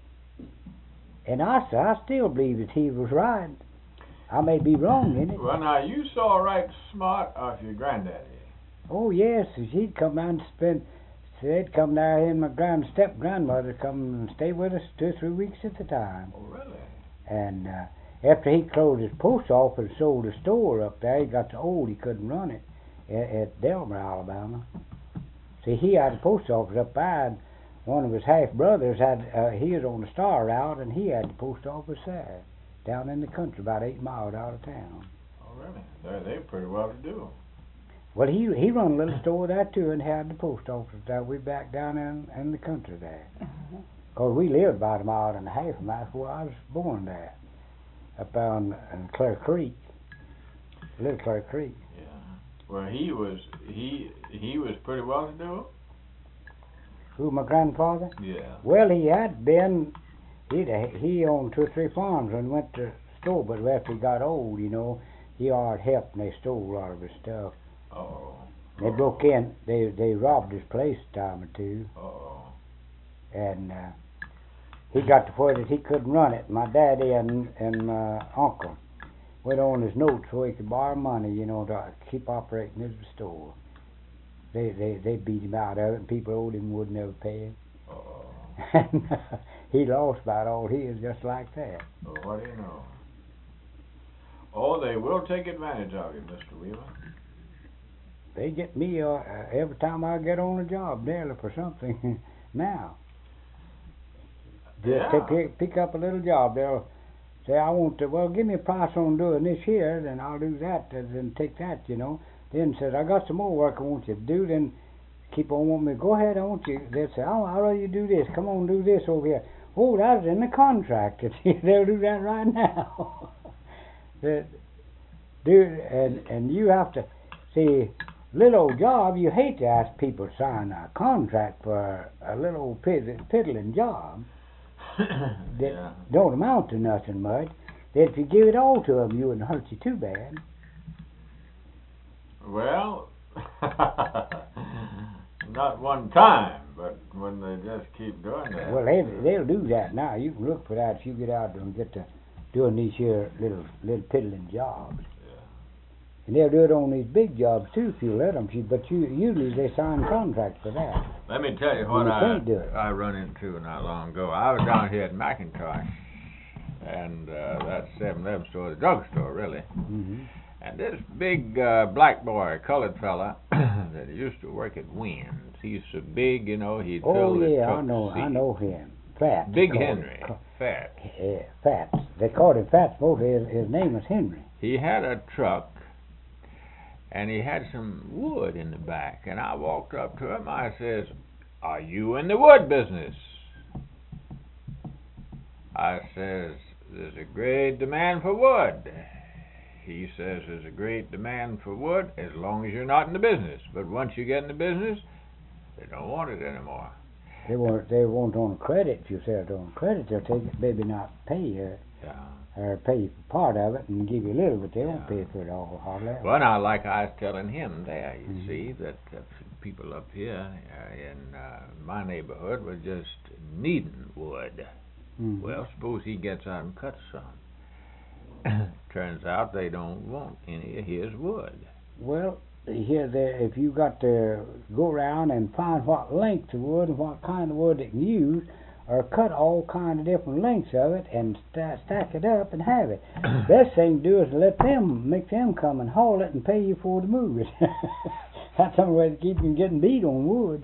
And I, I still believe that he was right. I may be wrong in it. Well, now, you saw right smart of your granddaddy. Oh, yes, he'd come down and spend they'd come there, and my grand step grandmother come and stay with us two or three weeks at a time. Oh, really? And uh, after he closed his post office and sold the store up there, he got so old he couldn't run it at, at Delmer, Alabama. See, he had a post office up there, and one of his half brothers had uh, he was on the Star Route, and he had the post office there, down in the country, about eight miles out of town. Oh, really? They're, they're pretty well to do. Well, he he run a little store there too, and had the post office there. We back down in in the country there, cause we lived about a mile and a half from that's where I was born there, up on in Clear Creek, Little Clear Creek. Yeah. Well, he was he he was pretty well to do. Who, my grandfather? Yeah. Well, he had been. He he owned two or three farms and went to store, but after he got old, you know, he hard helped, and they stole a lot of his stuff. Oh. They broke in. They they robbed his place a time or two. Oh. And uh, he got to where that he couldn't run it. My daddy and and my uncle went on his notes so he could borrow money, you know, to keep operating his store. They they they beat him out of it, and people owed him would never pay him. Oh. And uh, he lost about all his just like that. Well, what do you know? Oh, they will take advantage of you, Mister Weaver. They get me uh, every time I get on a job daily for something now. Just Yeah. to pick, pick up a little job, they'll say, I want to, well, give me a price on doing this here, then I'll do that, and then take that, you know. Then says, I got some more work I want you to do, then keep on wanting me, go ahead, I want you, they'll say, oh, I'd rather you do this, come on, do this over here. Oh, that was in the contract, they'll do that right now. that, do, and, and you have to, see, little old job, you hate to ask people to sign a contract for a little old pid- piddling job that Yeah. don't amount to nothing much. That if you give it all to them, you wouldn't hurt you too bad. Well, not one time, but when they just keep doing that. Well, they, they'll do that now. You can look for that if you get out there and get to doing these here little little piddling jobs. Yeah. And they'll do it on these big jobs too if you let them. But you, usually they sign contracts for that. Let me tell you what You I can't do it. I run into not long ago. I was down here at McIntosh, and uh, that's seven eleven store, the drugstore, really. Mm-hmm. And this big uh, black boy, colored fella, that used to work at Wynn's. He's so big, you know, he'd Oh fill the yeah, truck I know, with I seed. know him. Fats. Big they called Henry, him. fat. Yeah, Fats. They called him Fats. Both his his name was Henry. He had a truck, and he had some wood in the back. And I walked up to him. I says, "Are you in the wood business?" I says, "There's a great demand for wood." He says, "There's a great demand for wood as long as you're not in the business. But once you get in the business, they don't want it anymore." They won't. They won't on credit. If you sell it on credit, they'll take it, maybe not pay you, Yeah. or pay you for part of it and give you a little, but they won't Yeah. pay for it all. Hardly. Well, now, like I was telling him there, you Mhm. see, that uh, people up here uh, in uh, my neighborhood were just needing wood. Mhm. Well, suppose he gets out and cuts some. Turns out they don't want any of his wood. Well, here, there, if you got to go around and find what length of wood and what kind of wood they can use, or cut all kind of different lengths of it and sta stack it up and have it. Best thing to do is let them, make them come and haul it and pay you for to move it. That's the only way to keep you from getting beat on wood.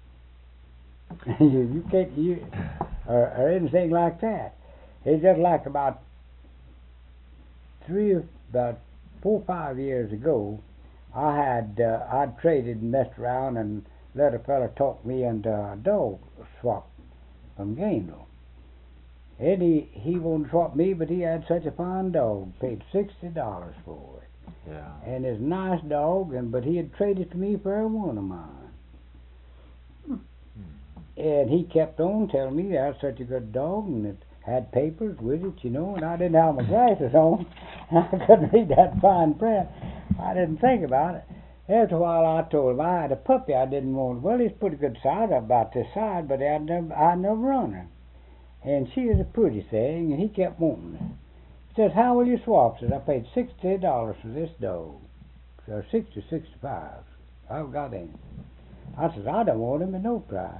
you, you can't, you, or, or anything like that. It's just like about three, about four or five years ago, I had uh, I'd traded and messed around and let a fella talk me into a dog swap from Gainesville. And he, he wanted to swap me, but he had such a fine dog, paid sixty dollars for it. Yeah. And it's a nice dog, and but he had traded to me for every one of mine. Hmm. And he kept on telling me that's such a good dog, and it had papers with it, you know, and I didn't have my glasses on. I couldn't read that fine print. I didn't think about it. After a while, I told him I had a puppy I didn't want. Well, he's pretty good size, about this size, but I'd never, I'd never run her. And she was a pretty thing, and he kept wanting her. He says, "How will you swap?" I said, "I paid sixty dollars for this dog." So sixty, sixty-five. I've got any. I says, I don't want him at no price.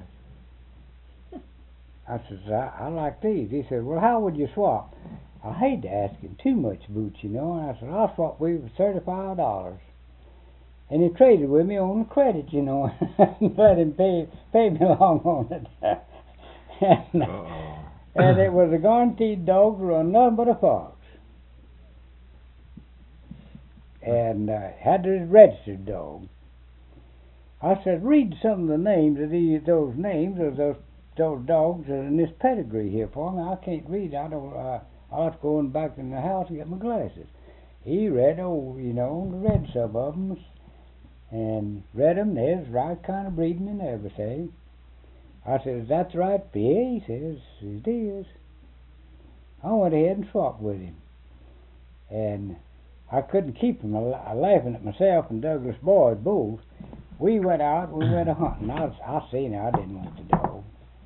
I says, I, I like these. He said, well, how would you swap? I hate to ask him too much boots, you know. And I said, I'll swap with you for thirty-five dollars. And he traded with me on credit, you know, and let him pay pay me along on it. and, and it was a guaranteed dog to run nothing but a fox. And uh, had a registered dog. I said, read some of the names of these, those names of those those dogs that are in this pedigree here for me. I can't read. I don't. Uh, I was going back in the house and get my glasses. He read over, you know, read some of them, and read them. There's the right kind of breeding and everything. I said, is that the right B A? He says, it is. I went ahead and swapped with him, and I couldn't keep him. I, I laughing at myself and Douglas Boyd both. We went out. We went a hunting. I, I seen it. I didn't want the dog.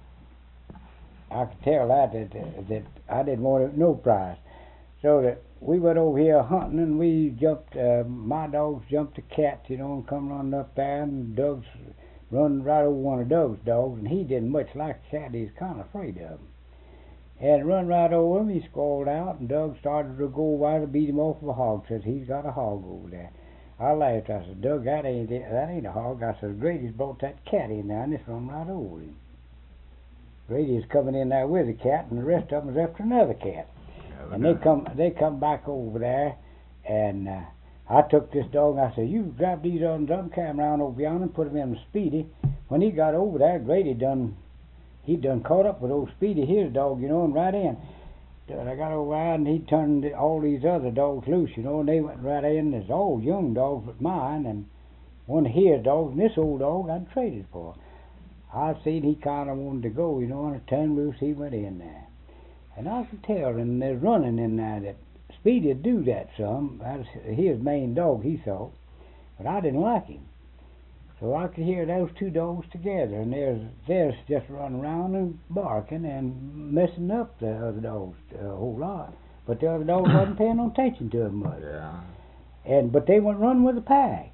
I could tell that, that that I didn't want it no price. So that we went over here hunting, and we jumped. Uh, my dogs jumped a cat, you know, and come running up there, and Doug's run right over one of Doug's dogs, and he didn't much like the cat. He's kind of afraid of him. And run right over him. He squalled out, and Doug started to go over to beat him off of a hog. Says he's got a hog over there. I laughed. I said, Doug, that ain't it. That ain't a hog. I said, Grady's brought that cat in there, and it's run right over him. Grady's coming in there with a cat, and the rest of them is after another cat. Yeah, and they come, they come back over there, and uh, I took this dog. And I said, you grab these others up, carry them around over yonder, and put them in the Speedy. When he got over there, Grady done, he done caught up with old Speedy, his dog, you know, and right in. I got over there, and he turned all these other dogs loose, you know, and they went right in. There's all young dogs but mine, and one of his dogs, and this old dog I'd traded for. I seen he kind of wanted to go, you know, and it turned loose, he went in there. And I could tell, and there's running in there, that Speedy'd do that some. That's his main dog, he thought. But I didn't like him. So I could hear those two dogs together, and there's there's just running around and barking and messing up the other dogs a whole lot. But the other dogs wasn't paying no attention to them much. Yeah. And but they went running with the pack.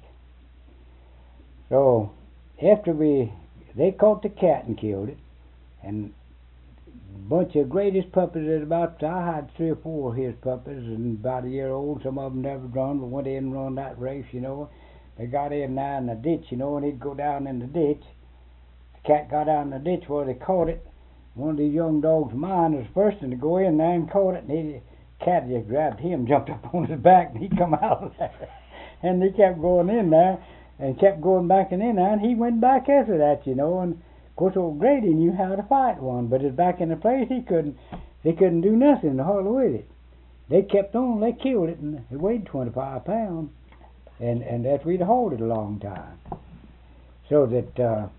So after we, they caught the cat and killed it, and a bunch of greatest puppies that about, I had three or four of his puppies, and about a year old. Some of them never run, but went in and run that race, you know. They got in there in the ditch, you know, and he'd go down in the ditch. The cat got down in the ditch where they caught it. One of these young dogs of mine was the first one to go in there and caught it, and he, the cat just grabbed him, jumped up on his back, and he come out of there. And he kept going in there, and kept going back and in there, and he went back after that, you know. And of course, old Grady knew how to fight one, but it's back in the place, he couldn't, they couldn't do nothing to haul with it. They kept on, they killed it, and it weighed twenty-five pounds. And and that we'd hauled it a long time. So that uh,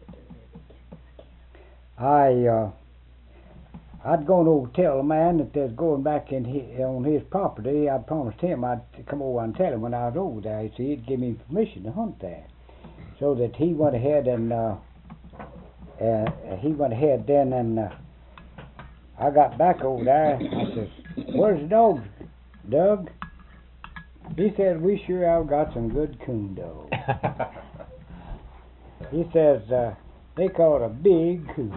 I uh, I'd gone over to tell the man that there's going back in his, on his property. I promised him I'd come over and tell him when I was over there. He said he'd give me permission to hunt there. So that he went ahead and uh, uh, he went ahead then, and uh, I got back over there. I says, "Where's the dogs, Doug?" He said, "We sure have got some good coon dogs." He says, uh, they call it a big coon.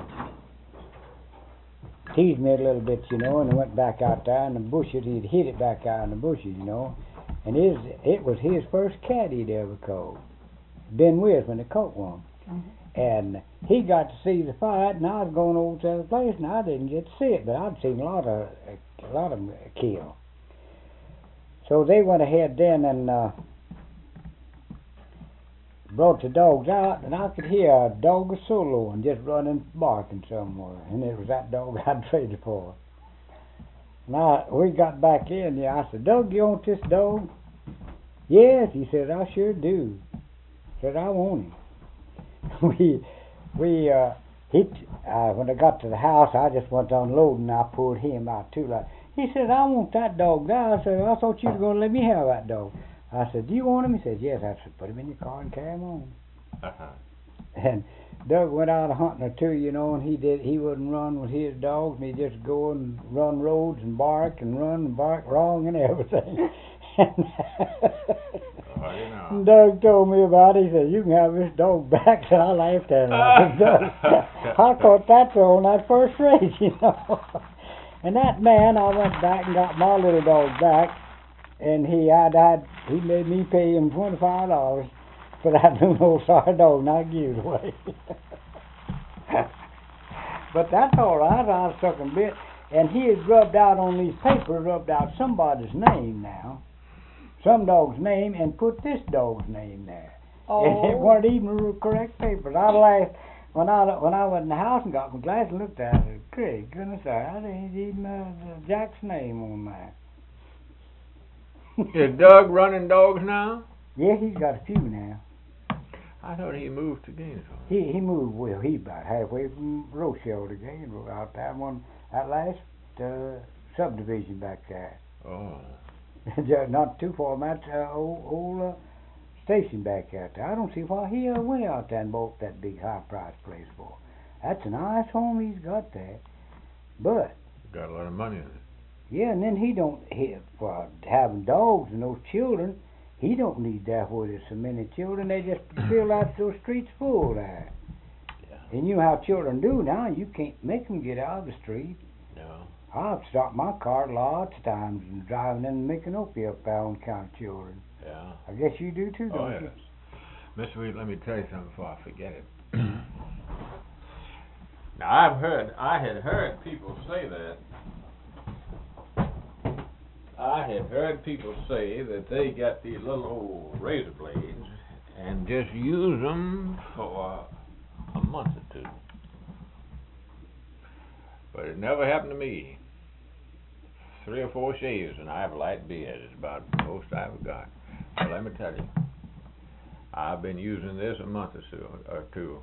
Teased me a little bit, you know, and I went back out there in the bushes. He'd hit it back out in the bushes, you know. And his, it was his first cat he'd ever caught. Been with when they caught one. Mm-hmm. And he got to see the fight, and I was going over to the other place, and I didn't get to see it, but I'd seen a lot of, a lot of them kill. So they went ahead then and uh, brought the dogs out, and I could hear a dog solo and just running, barking somewhere, and it was that dog I'd traded for. Now we got back in. Yeah, I said, "Doug, you want this dog?" "Yes," he said, "I sure do." I said, "I want him." we we uh, he uh, when I got to the house, I just went unloading. And I pulled him out too. Like, he said, "I want that dog there." I said, "I thought you were going to let me have that dog." I said, "Do you want him?" He said, "Yes." I said, "Put him in your car and carry him on." Uh-huh. And Doug went out a hunting or two, you know, and he did. He wouldn't run with his dogs, and he'd just go and run roads and bark and run and bark wrong and everything. Well, you know. And Doug told me about it. He said, you can have this dog back. So I laughed at him. I said, Doug, I caught that on that first race, you know. And that man, I went back and got my little dog back. And he I'd, I'd, he made me pay him twenty-five dollars for that little old sorry dog, and I gave it away. But that's all right. I stuck him a bit. And he had rubbed out on these papers, rubbed out somebody's name now. Some dog's name, and put this dog's name there. Oh. And it weren't even the correct papers. I laughed when I when I went in the house and got my glass and looked at it. Great goodness, I ain't even uh, Jack's name on that. Is Doug running dogs now? Yeah, he's got a few now. I thought he moved to Gainesville. He he moved well. He about halfway from Rochelle to Gainesville out that one, that last uh, subdivision back there. Oh. Not too far from that uh, old, old uh, station back out there. I don't see why he uh, went out there and bought that big high price place for. That's a nice home he's got there. But Got a lot of money in it. yeah, and then he don't he, for having dogs and those children. He don't need that where there's so many children. They just fill out those streets full there. Yeah. And you know how children do now. You can't make them get out of the street. No. I've stopped my car lots of times and driving in Micanopy up there on account of children. Yeah. I guess you do too, don't Oh, you? yes. Mister Reed, let me tell you something before I forget it. Now, I've heard, I had heard people say that. I had heard people say that they got these little old razor blades and just use them for a month or two. But it never happened to me. Three or four shaves and I have a light beard. It's about the most I ever got. But let me tell you, I've been using this a month or two, or two.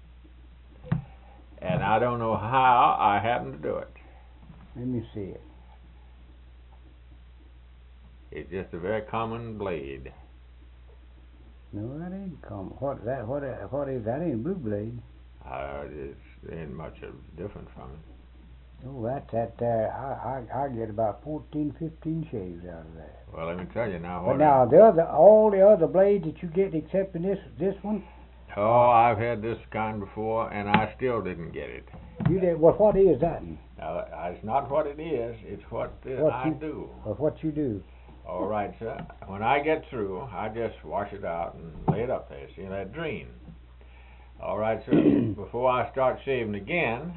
And I don't know how I happened to do it. Let me see it. It's just a very common blade. No, that ain't common. What that? What? What is that? Ain't blue blade. Uh, it's ain't much of different from it. Oh, that's that. Uh, I, I I get about fourteen, fifteen shaves out of that. Well, let me tell you now. But What now the other, all the other blades that you get, except in this this one, oh, I've had this kind before, and I still didn't get it. you did. Well, what is that? Now, it's not what it is. It's what, uh, What I you- do. Or what you do? All right, sir. When I get through, I just wash it out and lay it up there. See that drain? All right, sir. Before I start shaving again,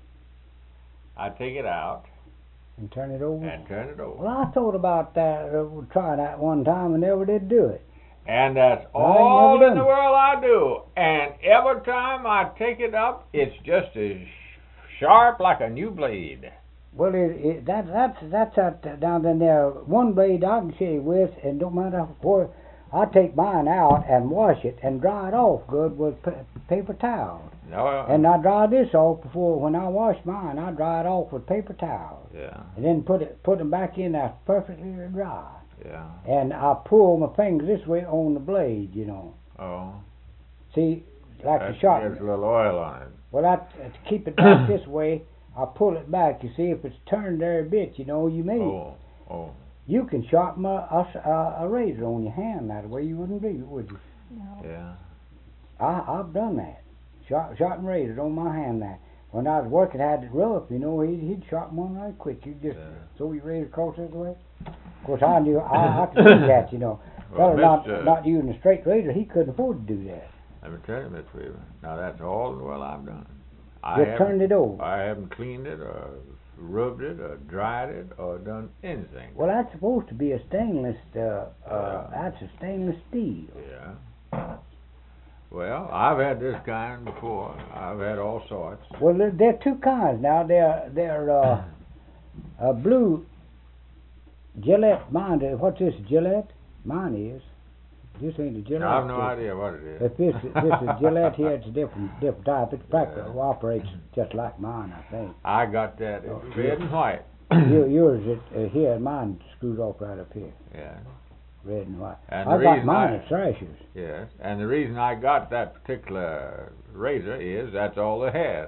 I take it out And turn it over. and turn it over. Well, I thought about that. Uh, trying that one time and never did do it. And that's I ain't all never in the done it. world I do. And every time I take it up, it's just as sharp like a new blade. Well, it, it, that that's that's that down in there. One blade I can shave with, and don't matter where. I take mine out and wash it and dry it off good with pa- paper towel. No. And I dry this off before when I wash mine. I dry it off with paper towel, Yeah. and then put it put them back in there perfectly dry. Yeah. And I pull my fingers this way on the blade, you know. Oh. See, like That the sharp. gets a little oil on it. Well, I, to keep it back this way, I pull it back. You see, if it's turned there a bit, you know, you may. Oh. Oh. You can sharpen a, a, a razor on your hand that way. You wouldn't be, would you? No. Yeah. I, I've done that. Sharp, sharpen razors on my hand there. When I was working, I had it rough, you know, he'd, he'd sharpen one right quick. You just Yeah. throw your razor across this way. Of course, I knew, I, I could do that, you know. Well, Fellow not, Mister not using a straight razor, he couldn't afford to do that. Let me tell you, Mister Weaver. Now that's all the well I've done. I Just haven't, turned it over. I haven't cleaned it or rubbed it or dried it or done anything. Well, that's supposed to be a stainless, uh, uh, Yeah. that's a stainless steel. Yeah. Well, I've had this kind before. I've had all sorts. Well, there, there are two kinds now. They're, they're, uh, uh, blue Gillette, mine, is- what's this, Gillette? Mine is. This ain't a Gillette. Now, I have no this- idea what it is. If this, this is Gillette here, it's a different, different type. It's practically Yeah. operates just like mine, I think. I got that. Oh, It's red and white. You- Yours, it, uh, here, mine screws off right up here, Yeah. red and white. And I the got reason mine I- at Thrasher's. Yes. And the reason I got that particular razor is that's all they had.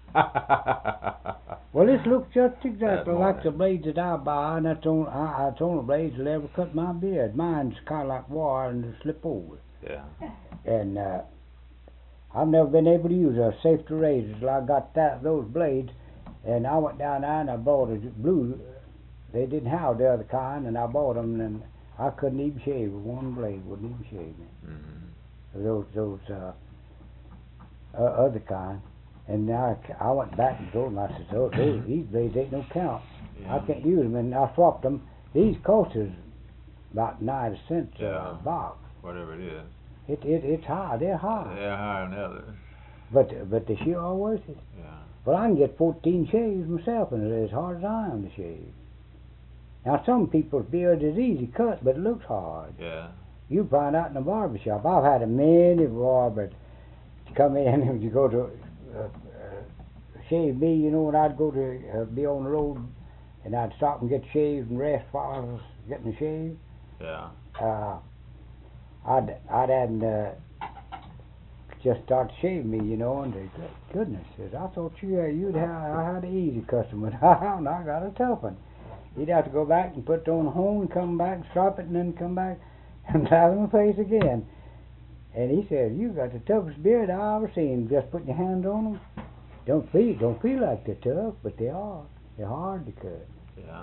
Well, this looks just exactly That like the morning. blades that I buy, and that's on, I, it's only blades that ever cut my beard. Mine's kind of like wire and they slip over. Yeah. And uh, I've never been able to use a safety razor till I got that those blades. And I went down there and I bought a blue. They didn't have the other kind, and I bought them, and I couldn't even shave with one blade. Wouldn't even shave me. Mm-hmm. Those those uh, uh, other kind. And I, I went back and told them, I said, oh, those, these blades ain't no count. Yeah. I can't use them, and I swapped them. These cost us about ninety cents Yeah. a box. Whatever it is. It it it's high. They're high. They're higher than others. But but they sure are worth it. Yeah. Well, I can get fourteen shaves myself, and it's as hard as I am to shave. Now, some people's beard is easy cut, but it looks hard. Yeah. You find out in a barber shop. I've had a many barbers come in and you go to uh, uh, shave me, you know, and I'd go to uh, be on the road, and I'd stop and get shaved and rest while I was getting shaved. Yeah. Uh, I'd I'd had uh, just start to shave me, you know, and they, good goodness, says, I thought you uh, you'd have I had an easy customer. Now I got a tough one. He'd have to go back and put it on the home and come back, strop it, and then come back and slap in my face again. And he said, "You got the toughest beard I ever seen. Just putting your hand on them. Don't feel don't feel like they're tough, but they are. They're hard to cut. Yeah.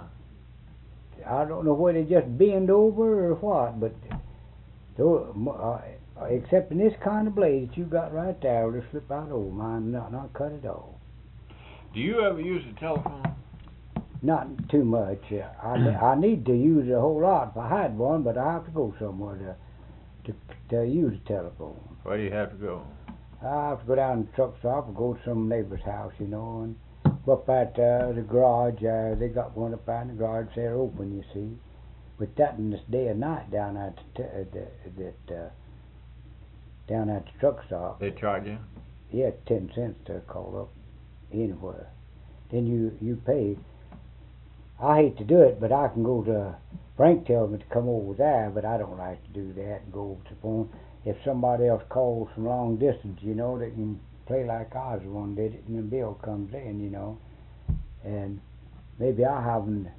I don't know whether they just bend over or what, but though, uh, except in this kind of blade that you got right there, it'll slip right over mine, not not cut at all. Do you ever use the telephone? Not too much. Uh, I I need to use it a whole lot if I had one, but I have to go somewhere to to to use a telephone. Where do you have to go? I have to go down to the truck stop or go to some neighbor's house, you know, and up at uh, the garage. Uh, they got one up there in the garage. They're open, you see. But that in this day and night down at the, t- uh, the, that uh, down at the truck stop. They charge you? Yeah, ten cents to call up anywhere. Then you you pay. I hate to do it, but I can go to Frank tells me to come over there, but I don't like to do that and go over to the phone. If somebody else calls from long distance, you know, they can play like I was the one did it, and the bill comes in, you know. And maybe I haven't.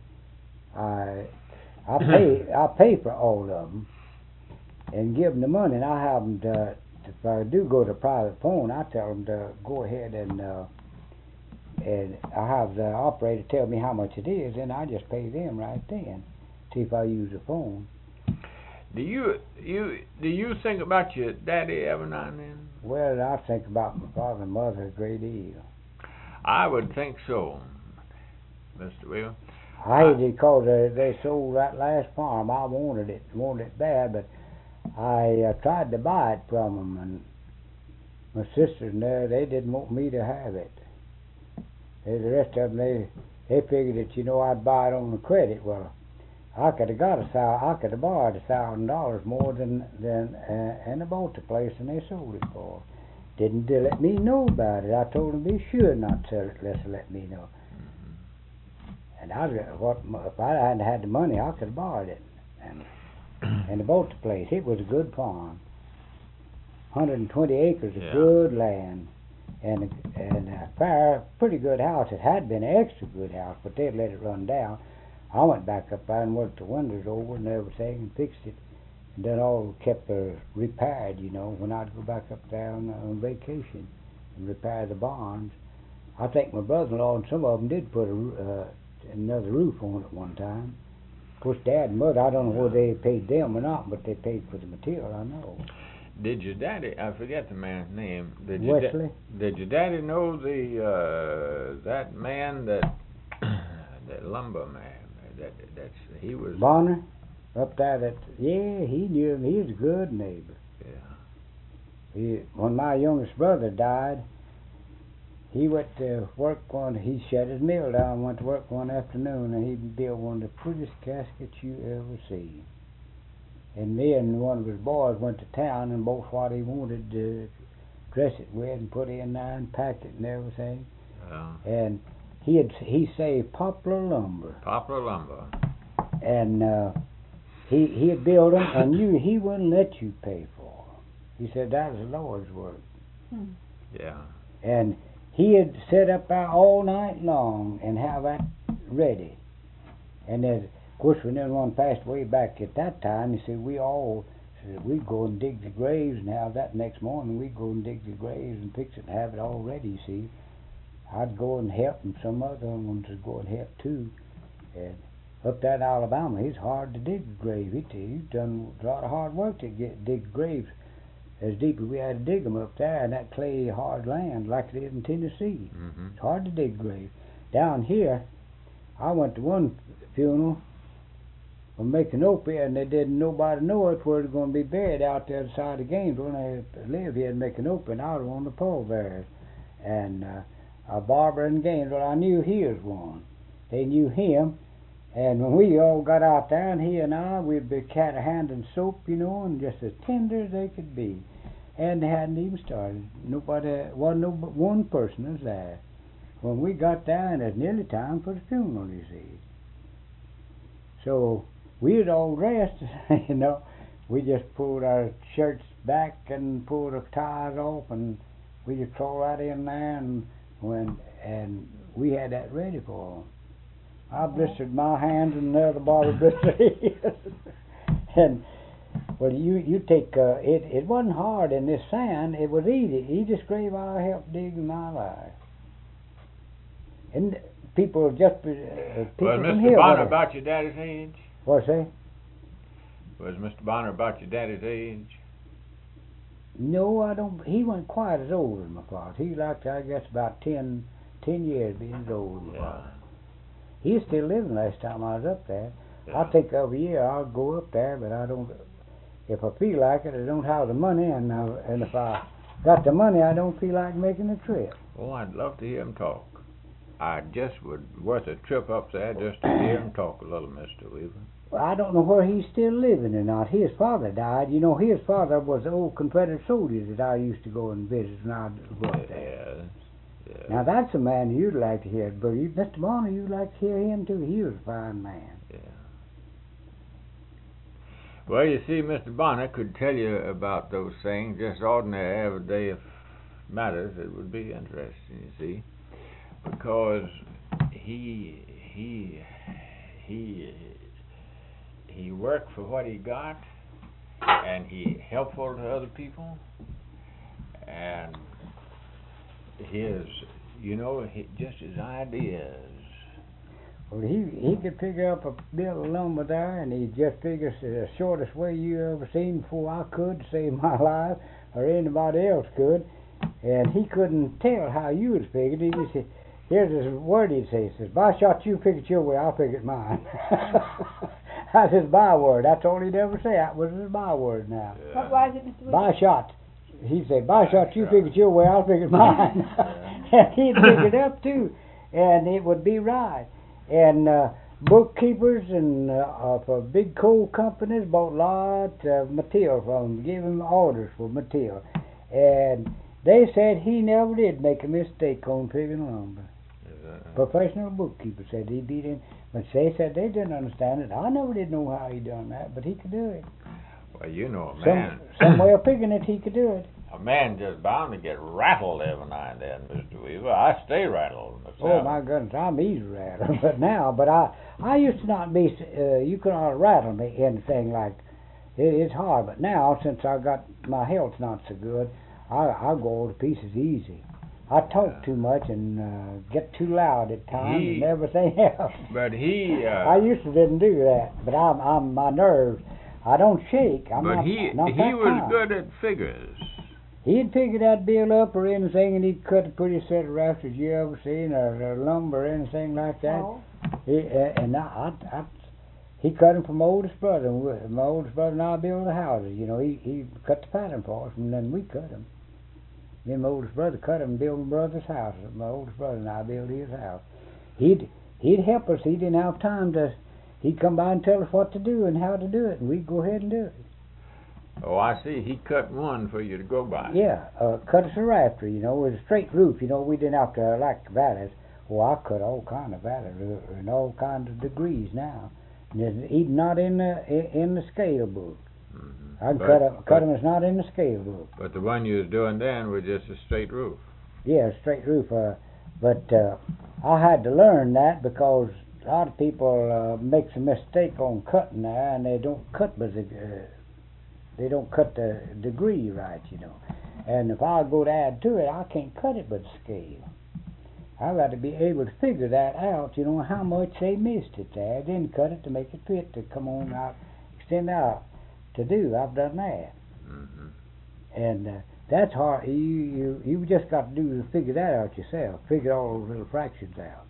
I I pay I pay for all of them and give them the money, and I haven't. Uh, if I do go to private phone, I tell them to go ahead and. Uh, And I have the operator tell me how much it is, and I just pay them right then. See if I use the phone. Do you you do you think about your daddy every now and then? Well, I think about my father and mother a great deal. I would think so, Mister Will. I hate it because uh, they sold that last farm. I wanted it, wanted it bad, but I uh, tried to buy it from them, and my sisters and there, they didn't want me to have it. And the rest of them, they they figured that, you know, I'd buy it on the credit. Well, I could have got a thou, I could have borrowed a thousand dollars more than than uh, and I bought the place, and they sold it for. Didn't they let me know about it? I told them be sure not to sell it unless they let me know. Mm-hmm. And I what if I hadn't had the money, I could have borrowed it, and and I bought the place. It was a good farm, one hundred twenty acres of yeah. good land. And and a fair, pretty good house. It had been an extra good house, but they'd let it run down. I went back up there and worked the windows over and everything and fixed it, and then all kept uh, repaired. You know, when I'd go back up there on, on vacation and repair the barns. I think my brother-in-law and some of them did put a, uh, another roof on it one time. Of course, Dad and Mother, I don't know whether they paid them or not, but they paid for the material. I know. Did your daddy? I forget the man's name. Did your Wesley. Da- did your daddy know the uh, that man that that lumber man that that's he was Bonner, up there. That yeah, he knew him. He was a good neighbor. Yeah. He, when my youngest brother died, he went to work one. He shut his mill down. Went to work one afternoon, and he built one of the prettiest caskets you ever see. And me and one of his boys went to town and bought what he wanted to dress it with and put it in there and packed it and everything. Yeah. And he had he saved poplar lumber. Poplar lumber. And uh, he he had built them, and you he wouldn't let you pay for them. He said that was the Lord's work. Hmm. Yeah. And he'd sit up there all night long and have that ready. And then, of course, when everyone passed away back at that time, you see, we all said we'd go and dig the graves and have that next morning. We'd go and dig the graves and fix it and have it all ready, you see. I'd go and help, and some other ones would go and help too. And up there in Alabama, it's hard to dig a grave. It, he's done a lot of hard work to get dig graves as deep as we had to dig them up there in that clay, hard land like it is in Tennessee. Mm-hmm. It's hard to dig graves. Down here, I went to one funeral from Micanopy, and they didn't nobody know it where it was going to be buried out there beside the Gainesville. When I lived here in Micanopy, and I was on the pallbearers. And uh, a barber in Gainesville, I knew he was one. They knew him. And when we all got out there, and he and I, we'd be cat handing soap, you know, and just as tender as they could be. And they hadn't even started. Nobody, wasn't no but one person was there. When we got there, and it was nearly time for the funeral, you see. So we had all dressed, you know. We just pulled our shirts back and pulled our ties off, and we just crawled right in there, and when and we had that ready for them. I blistered my hands, and the other barber blistered his. And well, you you take uh, it. It wasn't hard in this sand. It was easy. Easiest grave I helped dig in my life. And people just uh, people Was from Mister here. Bonner what- about your daddy's age? What's that? Was Mister Bonner about your daddy's age? No, I don't. He wasn't quite as old as my father. He like I guess about ten, ten years being as old as my Yeah. father. He was still living last time I was up there. Yeah. I think every year I'll go up there, but I don't. If I feel like it, I don't have the money, and I, and if I got the money, I don't feel like making the trip. Oh, I'd love to hear him talk. I just would worth a trip up there just to hear him talk a little, Mister Weaver. Well, I don't know where he's still living or not. His father died. You know, his father was the old Confederate soldier that I used to go and visit when I was up there. Yes. Yes. Now that's a man you'd like to hear, but you, Mister Bonner, you'd like to hear him too. He was a fine man. Yeah. Well, you see, Mister Bonner could tell you about those things, just ordinary, everyday matters. It would be interesting, you see, because he he he he worked for what he got, and he helpful to other people, and his, you know, he, just his ideas. Well, he he could figure up a bill of lumber there, and he just figures the shortest way you ever seen before I could to save my life, or anybody else could. And he couldn't tell how you was figured. He just said, here's his word he'd say. He says, "By shot, you figure it your way, I'll figure it mine." That's his byword. That's all he'd ever say. That was his byword now. What was it, Mister By shot. He'd say, by shot, you shot. figure it your way, I'll figure it mine. And he'd figure it up too. And it would be right. And uh, bookkeepers and uh, uh, for big coal companies bought lots of material from him, gave him orders for material. And they said he never did make a mistake on figuring lumber. Professional bookkeeper said he beat him, but they said they didn't understand it. I never did know how he done that, but he could do it. Well, you know, a Some, man, some way of figuring it, he could do it. a man just bound to get rattled every now and then, Mister Weaver. I stay rattled myself. Oh my goodness, I'm easy rattled, but now, but I, I used to not be. Uh, you could not rattle me anything like. It, it's hard, but now since I got my health not so good, I I go all to pieces easy. I talk too much and uh, get too loud at times He- and everything else. But he, uh, I used to didn't do that, but I'm I'm my nerves. I don't shake. I'm but not, he not he that was kind. good at figures. He'd figure that bill up or anything, and he'd cut a pretty set of rafters you ever seen, or, or lumber or anything like that. Oh. He, uh, and I, I, I, he cut them from my oldest brother. and we- My oldest brother and I built the houses. You know, he he cut the pattern for us, and then we cut them. Me and my oldest brother cut them and built my brother's house. My oldest brother and I built his house. He'd he'd help us. He didn't have time to. He'd come by and tell us what to do and how to do it, and we'd go ahead and do it. Oh, I see. He cut one for you to go by. Yeah, uh, cut us a rafter, you know, with a straight roof. You know, we didn't have to uh, like valleys. Well, I cut all kind of valleys uh, in all kinds of degrees now. And it's even not in the in, in the scale book. Mhm. I can But- cut 'em- cut but- them. It's not in the scale book. But the one you was doing then was just a straight roof. Yeah, straight roof. Uh, but uh, I had to learn that because a lot of people uh, makes a mistake on cutting there, and they don't cut by the uh, they don't cut the degree right, you know. And if I go to add to it, I can't cut it with the scale. I've got to be able to figure that out, you know, how much they missed it there, then cut it to make it fit to come on out, extend out to do. I've done that. Mm-hmm. And uh, that's hard. You, you you just got to do to figure that out yourself. Figure all those little fractions out.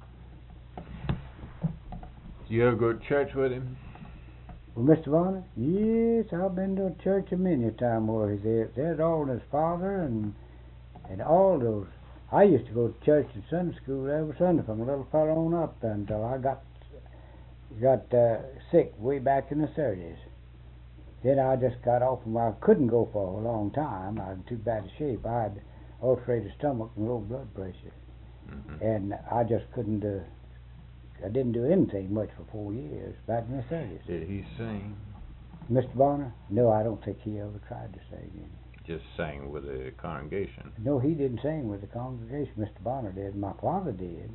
Do you ever go to church with him? Well, Mister Varner? Yes, I've been to church a many a time where he's there. There's all his father and and all those. I used to go to church and Sunday school every Sunday from a little fellow on up until I got got uh, sick way back in the thirties. Then I just got off and I couldn't go for a long time. I was in too bad a shape. I had ulcerated stomach and low blood pressure. Mm-hmm. And I just couldn't, uh, I didn't do anything much for four years back in the thirties. Did he sing? Mister Bonner? No, I don't think he ever tried to sing any. Just sang with the congregation? No, he didn't sing with the congregation. Mister Bonner did. My father did.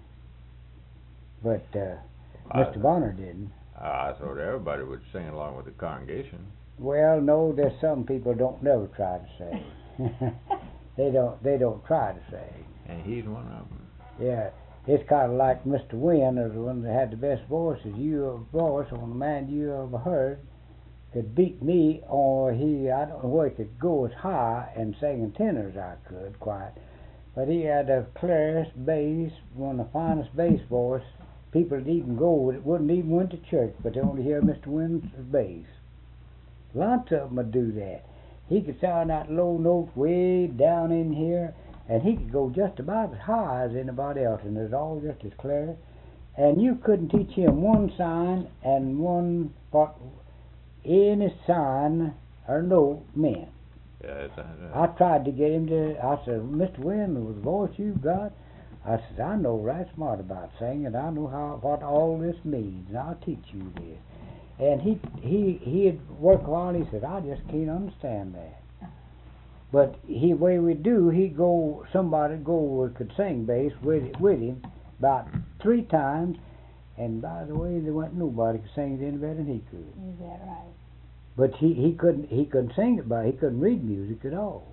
But uh, Mister Bonner didn't. I thought everybody would sing along with the congregation. Well, no, there's some people don't never try to sing. they don't. They don't try to sing. And he's one of them. Yeah, it's kind of like Mister Wynn, is the one that had the best voice. Is you voice on the man you ever heard could beat me, or he. I don't know where he could go as high and sing in tenors I could quite, but he had the clearest bass, one of the finest bass voice. People that even go with it wouldn't even went to church, but they only hear Mister Wynn's bass. Lots of them would do that. He could sound that low note way down in here, and he could go just about as high as anybody else, and it was all just as clear. And you couldn't teach him one sign and one what any sign or note meant. Yes, I know. I tried to get him to. I said, Mister Wynn, with the voice you've got, I said, I know right smart about singing. I know how what all this means, and I'll teach you this. And he he he'd work a while. And he said, I just can't understand that. But he way we do, he'd go. Somebody go could sing bass with with him about three times. And by the way, there wasn't nobody could sing it any better than he could. Is that right? But he, he couldn't he couldn't sing it by he couldn't read music at all.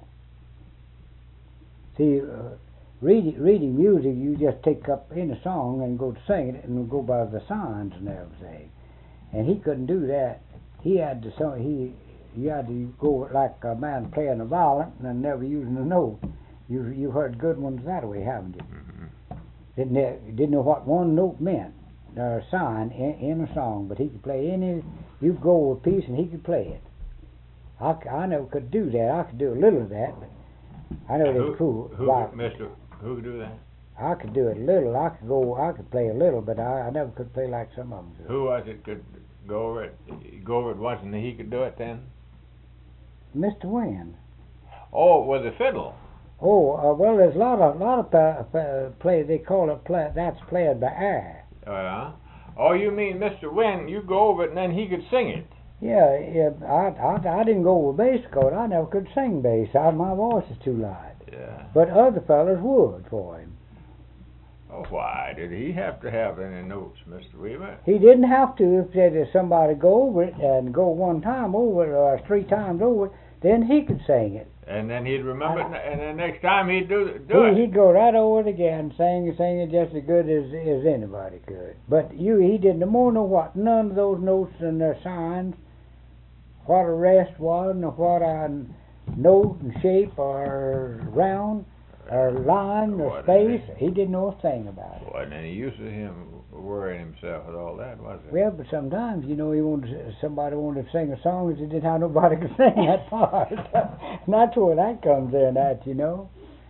See, uh, reading reading music, you just take up in a song and go to sing it and go by the signs and everything. And he couldn't do that. He had to sing. He you had to go like a man playing a violin and never using a note. You you heard good ones that way, haven't you? Mm-hmm. Didn't know, didn't know what one note meant or a sign in, in a song, but he could play any. You go a piece and he could play it. I, I never could do that. I could do a little of that, but I know Who, that's cool. who, Like, Mister Who could do that? I could do it a little. I could go. I could play a little, but I, I never could play like some of them do. Who was it could go over it? Go over it once and he could do it then? Mister Wynn. Oh, with the fiddle. Oh, uh, well, there's a lot of lot of uh, uh, play. They call it play. That's played by air. Oh, yeah? Oh, you mean Mister Wynn? You go over it and then he could sing it. Yeah, yeah. I, I, I didn't go with bass because I never could sing bass. I, my voice is too light. Yeah. But other fellas would for him. Oh, why did he have to have any notes, Mister Weaver? He didn't have to. If there was somebody go over it and go one time over it or three times over it, then he could sing it. And then he'd remember it, and the next time he'd do, do he, it. He'd go right over it again, sing and sing it just as good as, as anybody could. But you, he didn't no more know what none of those notes and their signs, what a rest was, nor what a note and shape or round or line or space. He didn't know a thing about it. Wasn't any use of him worrying himself with all that, was it? Well, but sometimes, you know, he wanted somebody wanted to sing a song and he didn't have nobody could sing that part. And that's where that comes in at, you know.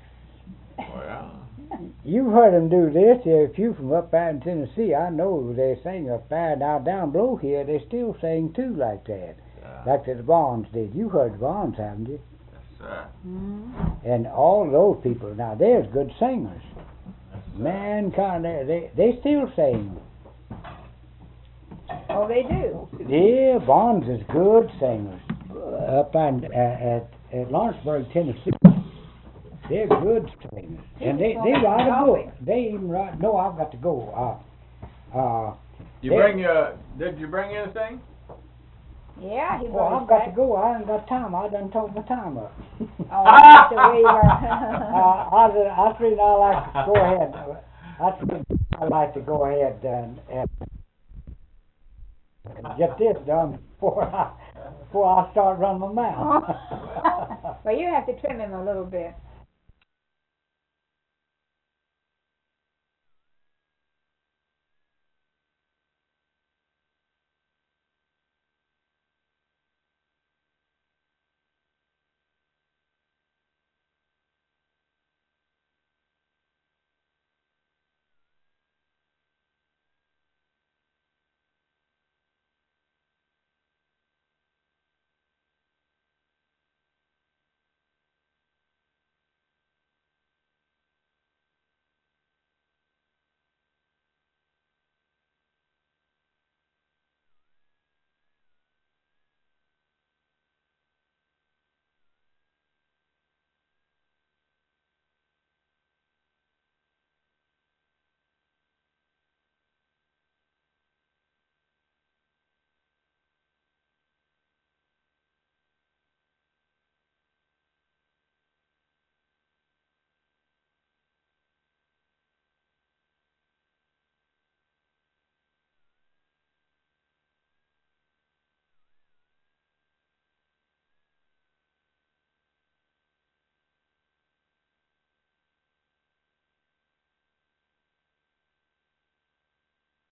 Well, You've heard them do this. If you from up there in Tennessee, I know they sing up there. Now down below here, they still sing too like that, yeah. like the Vaughns did. You heard the Vaughns, haven't you? Yes, sir. Mm-hmm. And all those people. Now there's good singers. Yes, sir. Mankind, they they still sing. Oh, they do. Yeah, Vaughns is good singers. Up in, uh, at at Lawrenceburg, Tennessee. They're good singers. And they, they write a book. They even write, no, I've got to go. Uh, uh, You they- bring your, did you bring anything? Yeah, he Well, brought I've got back. to go. I ain't got time. I done took my time up. Oh, Mister Weaver. uh, I, I think I like to go ahead. I think I like to go ahead and, and get this done before I before I start running my mouth. Well, you have to trim him a little bit.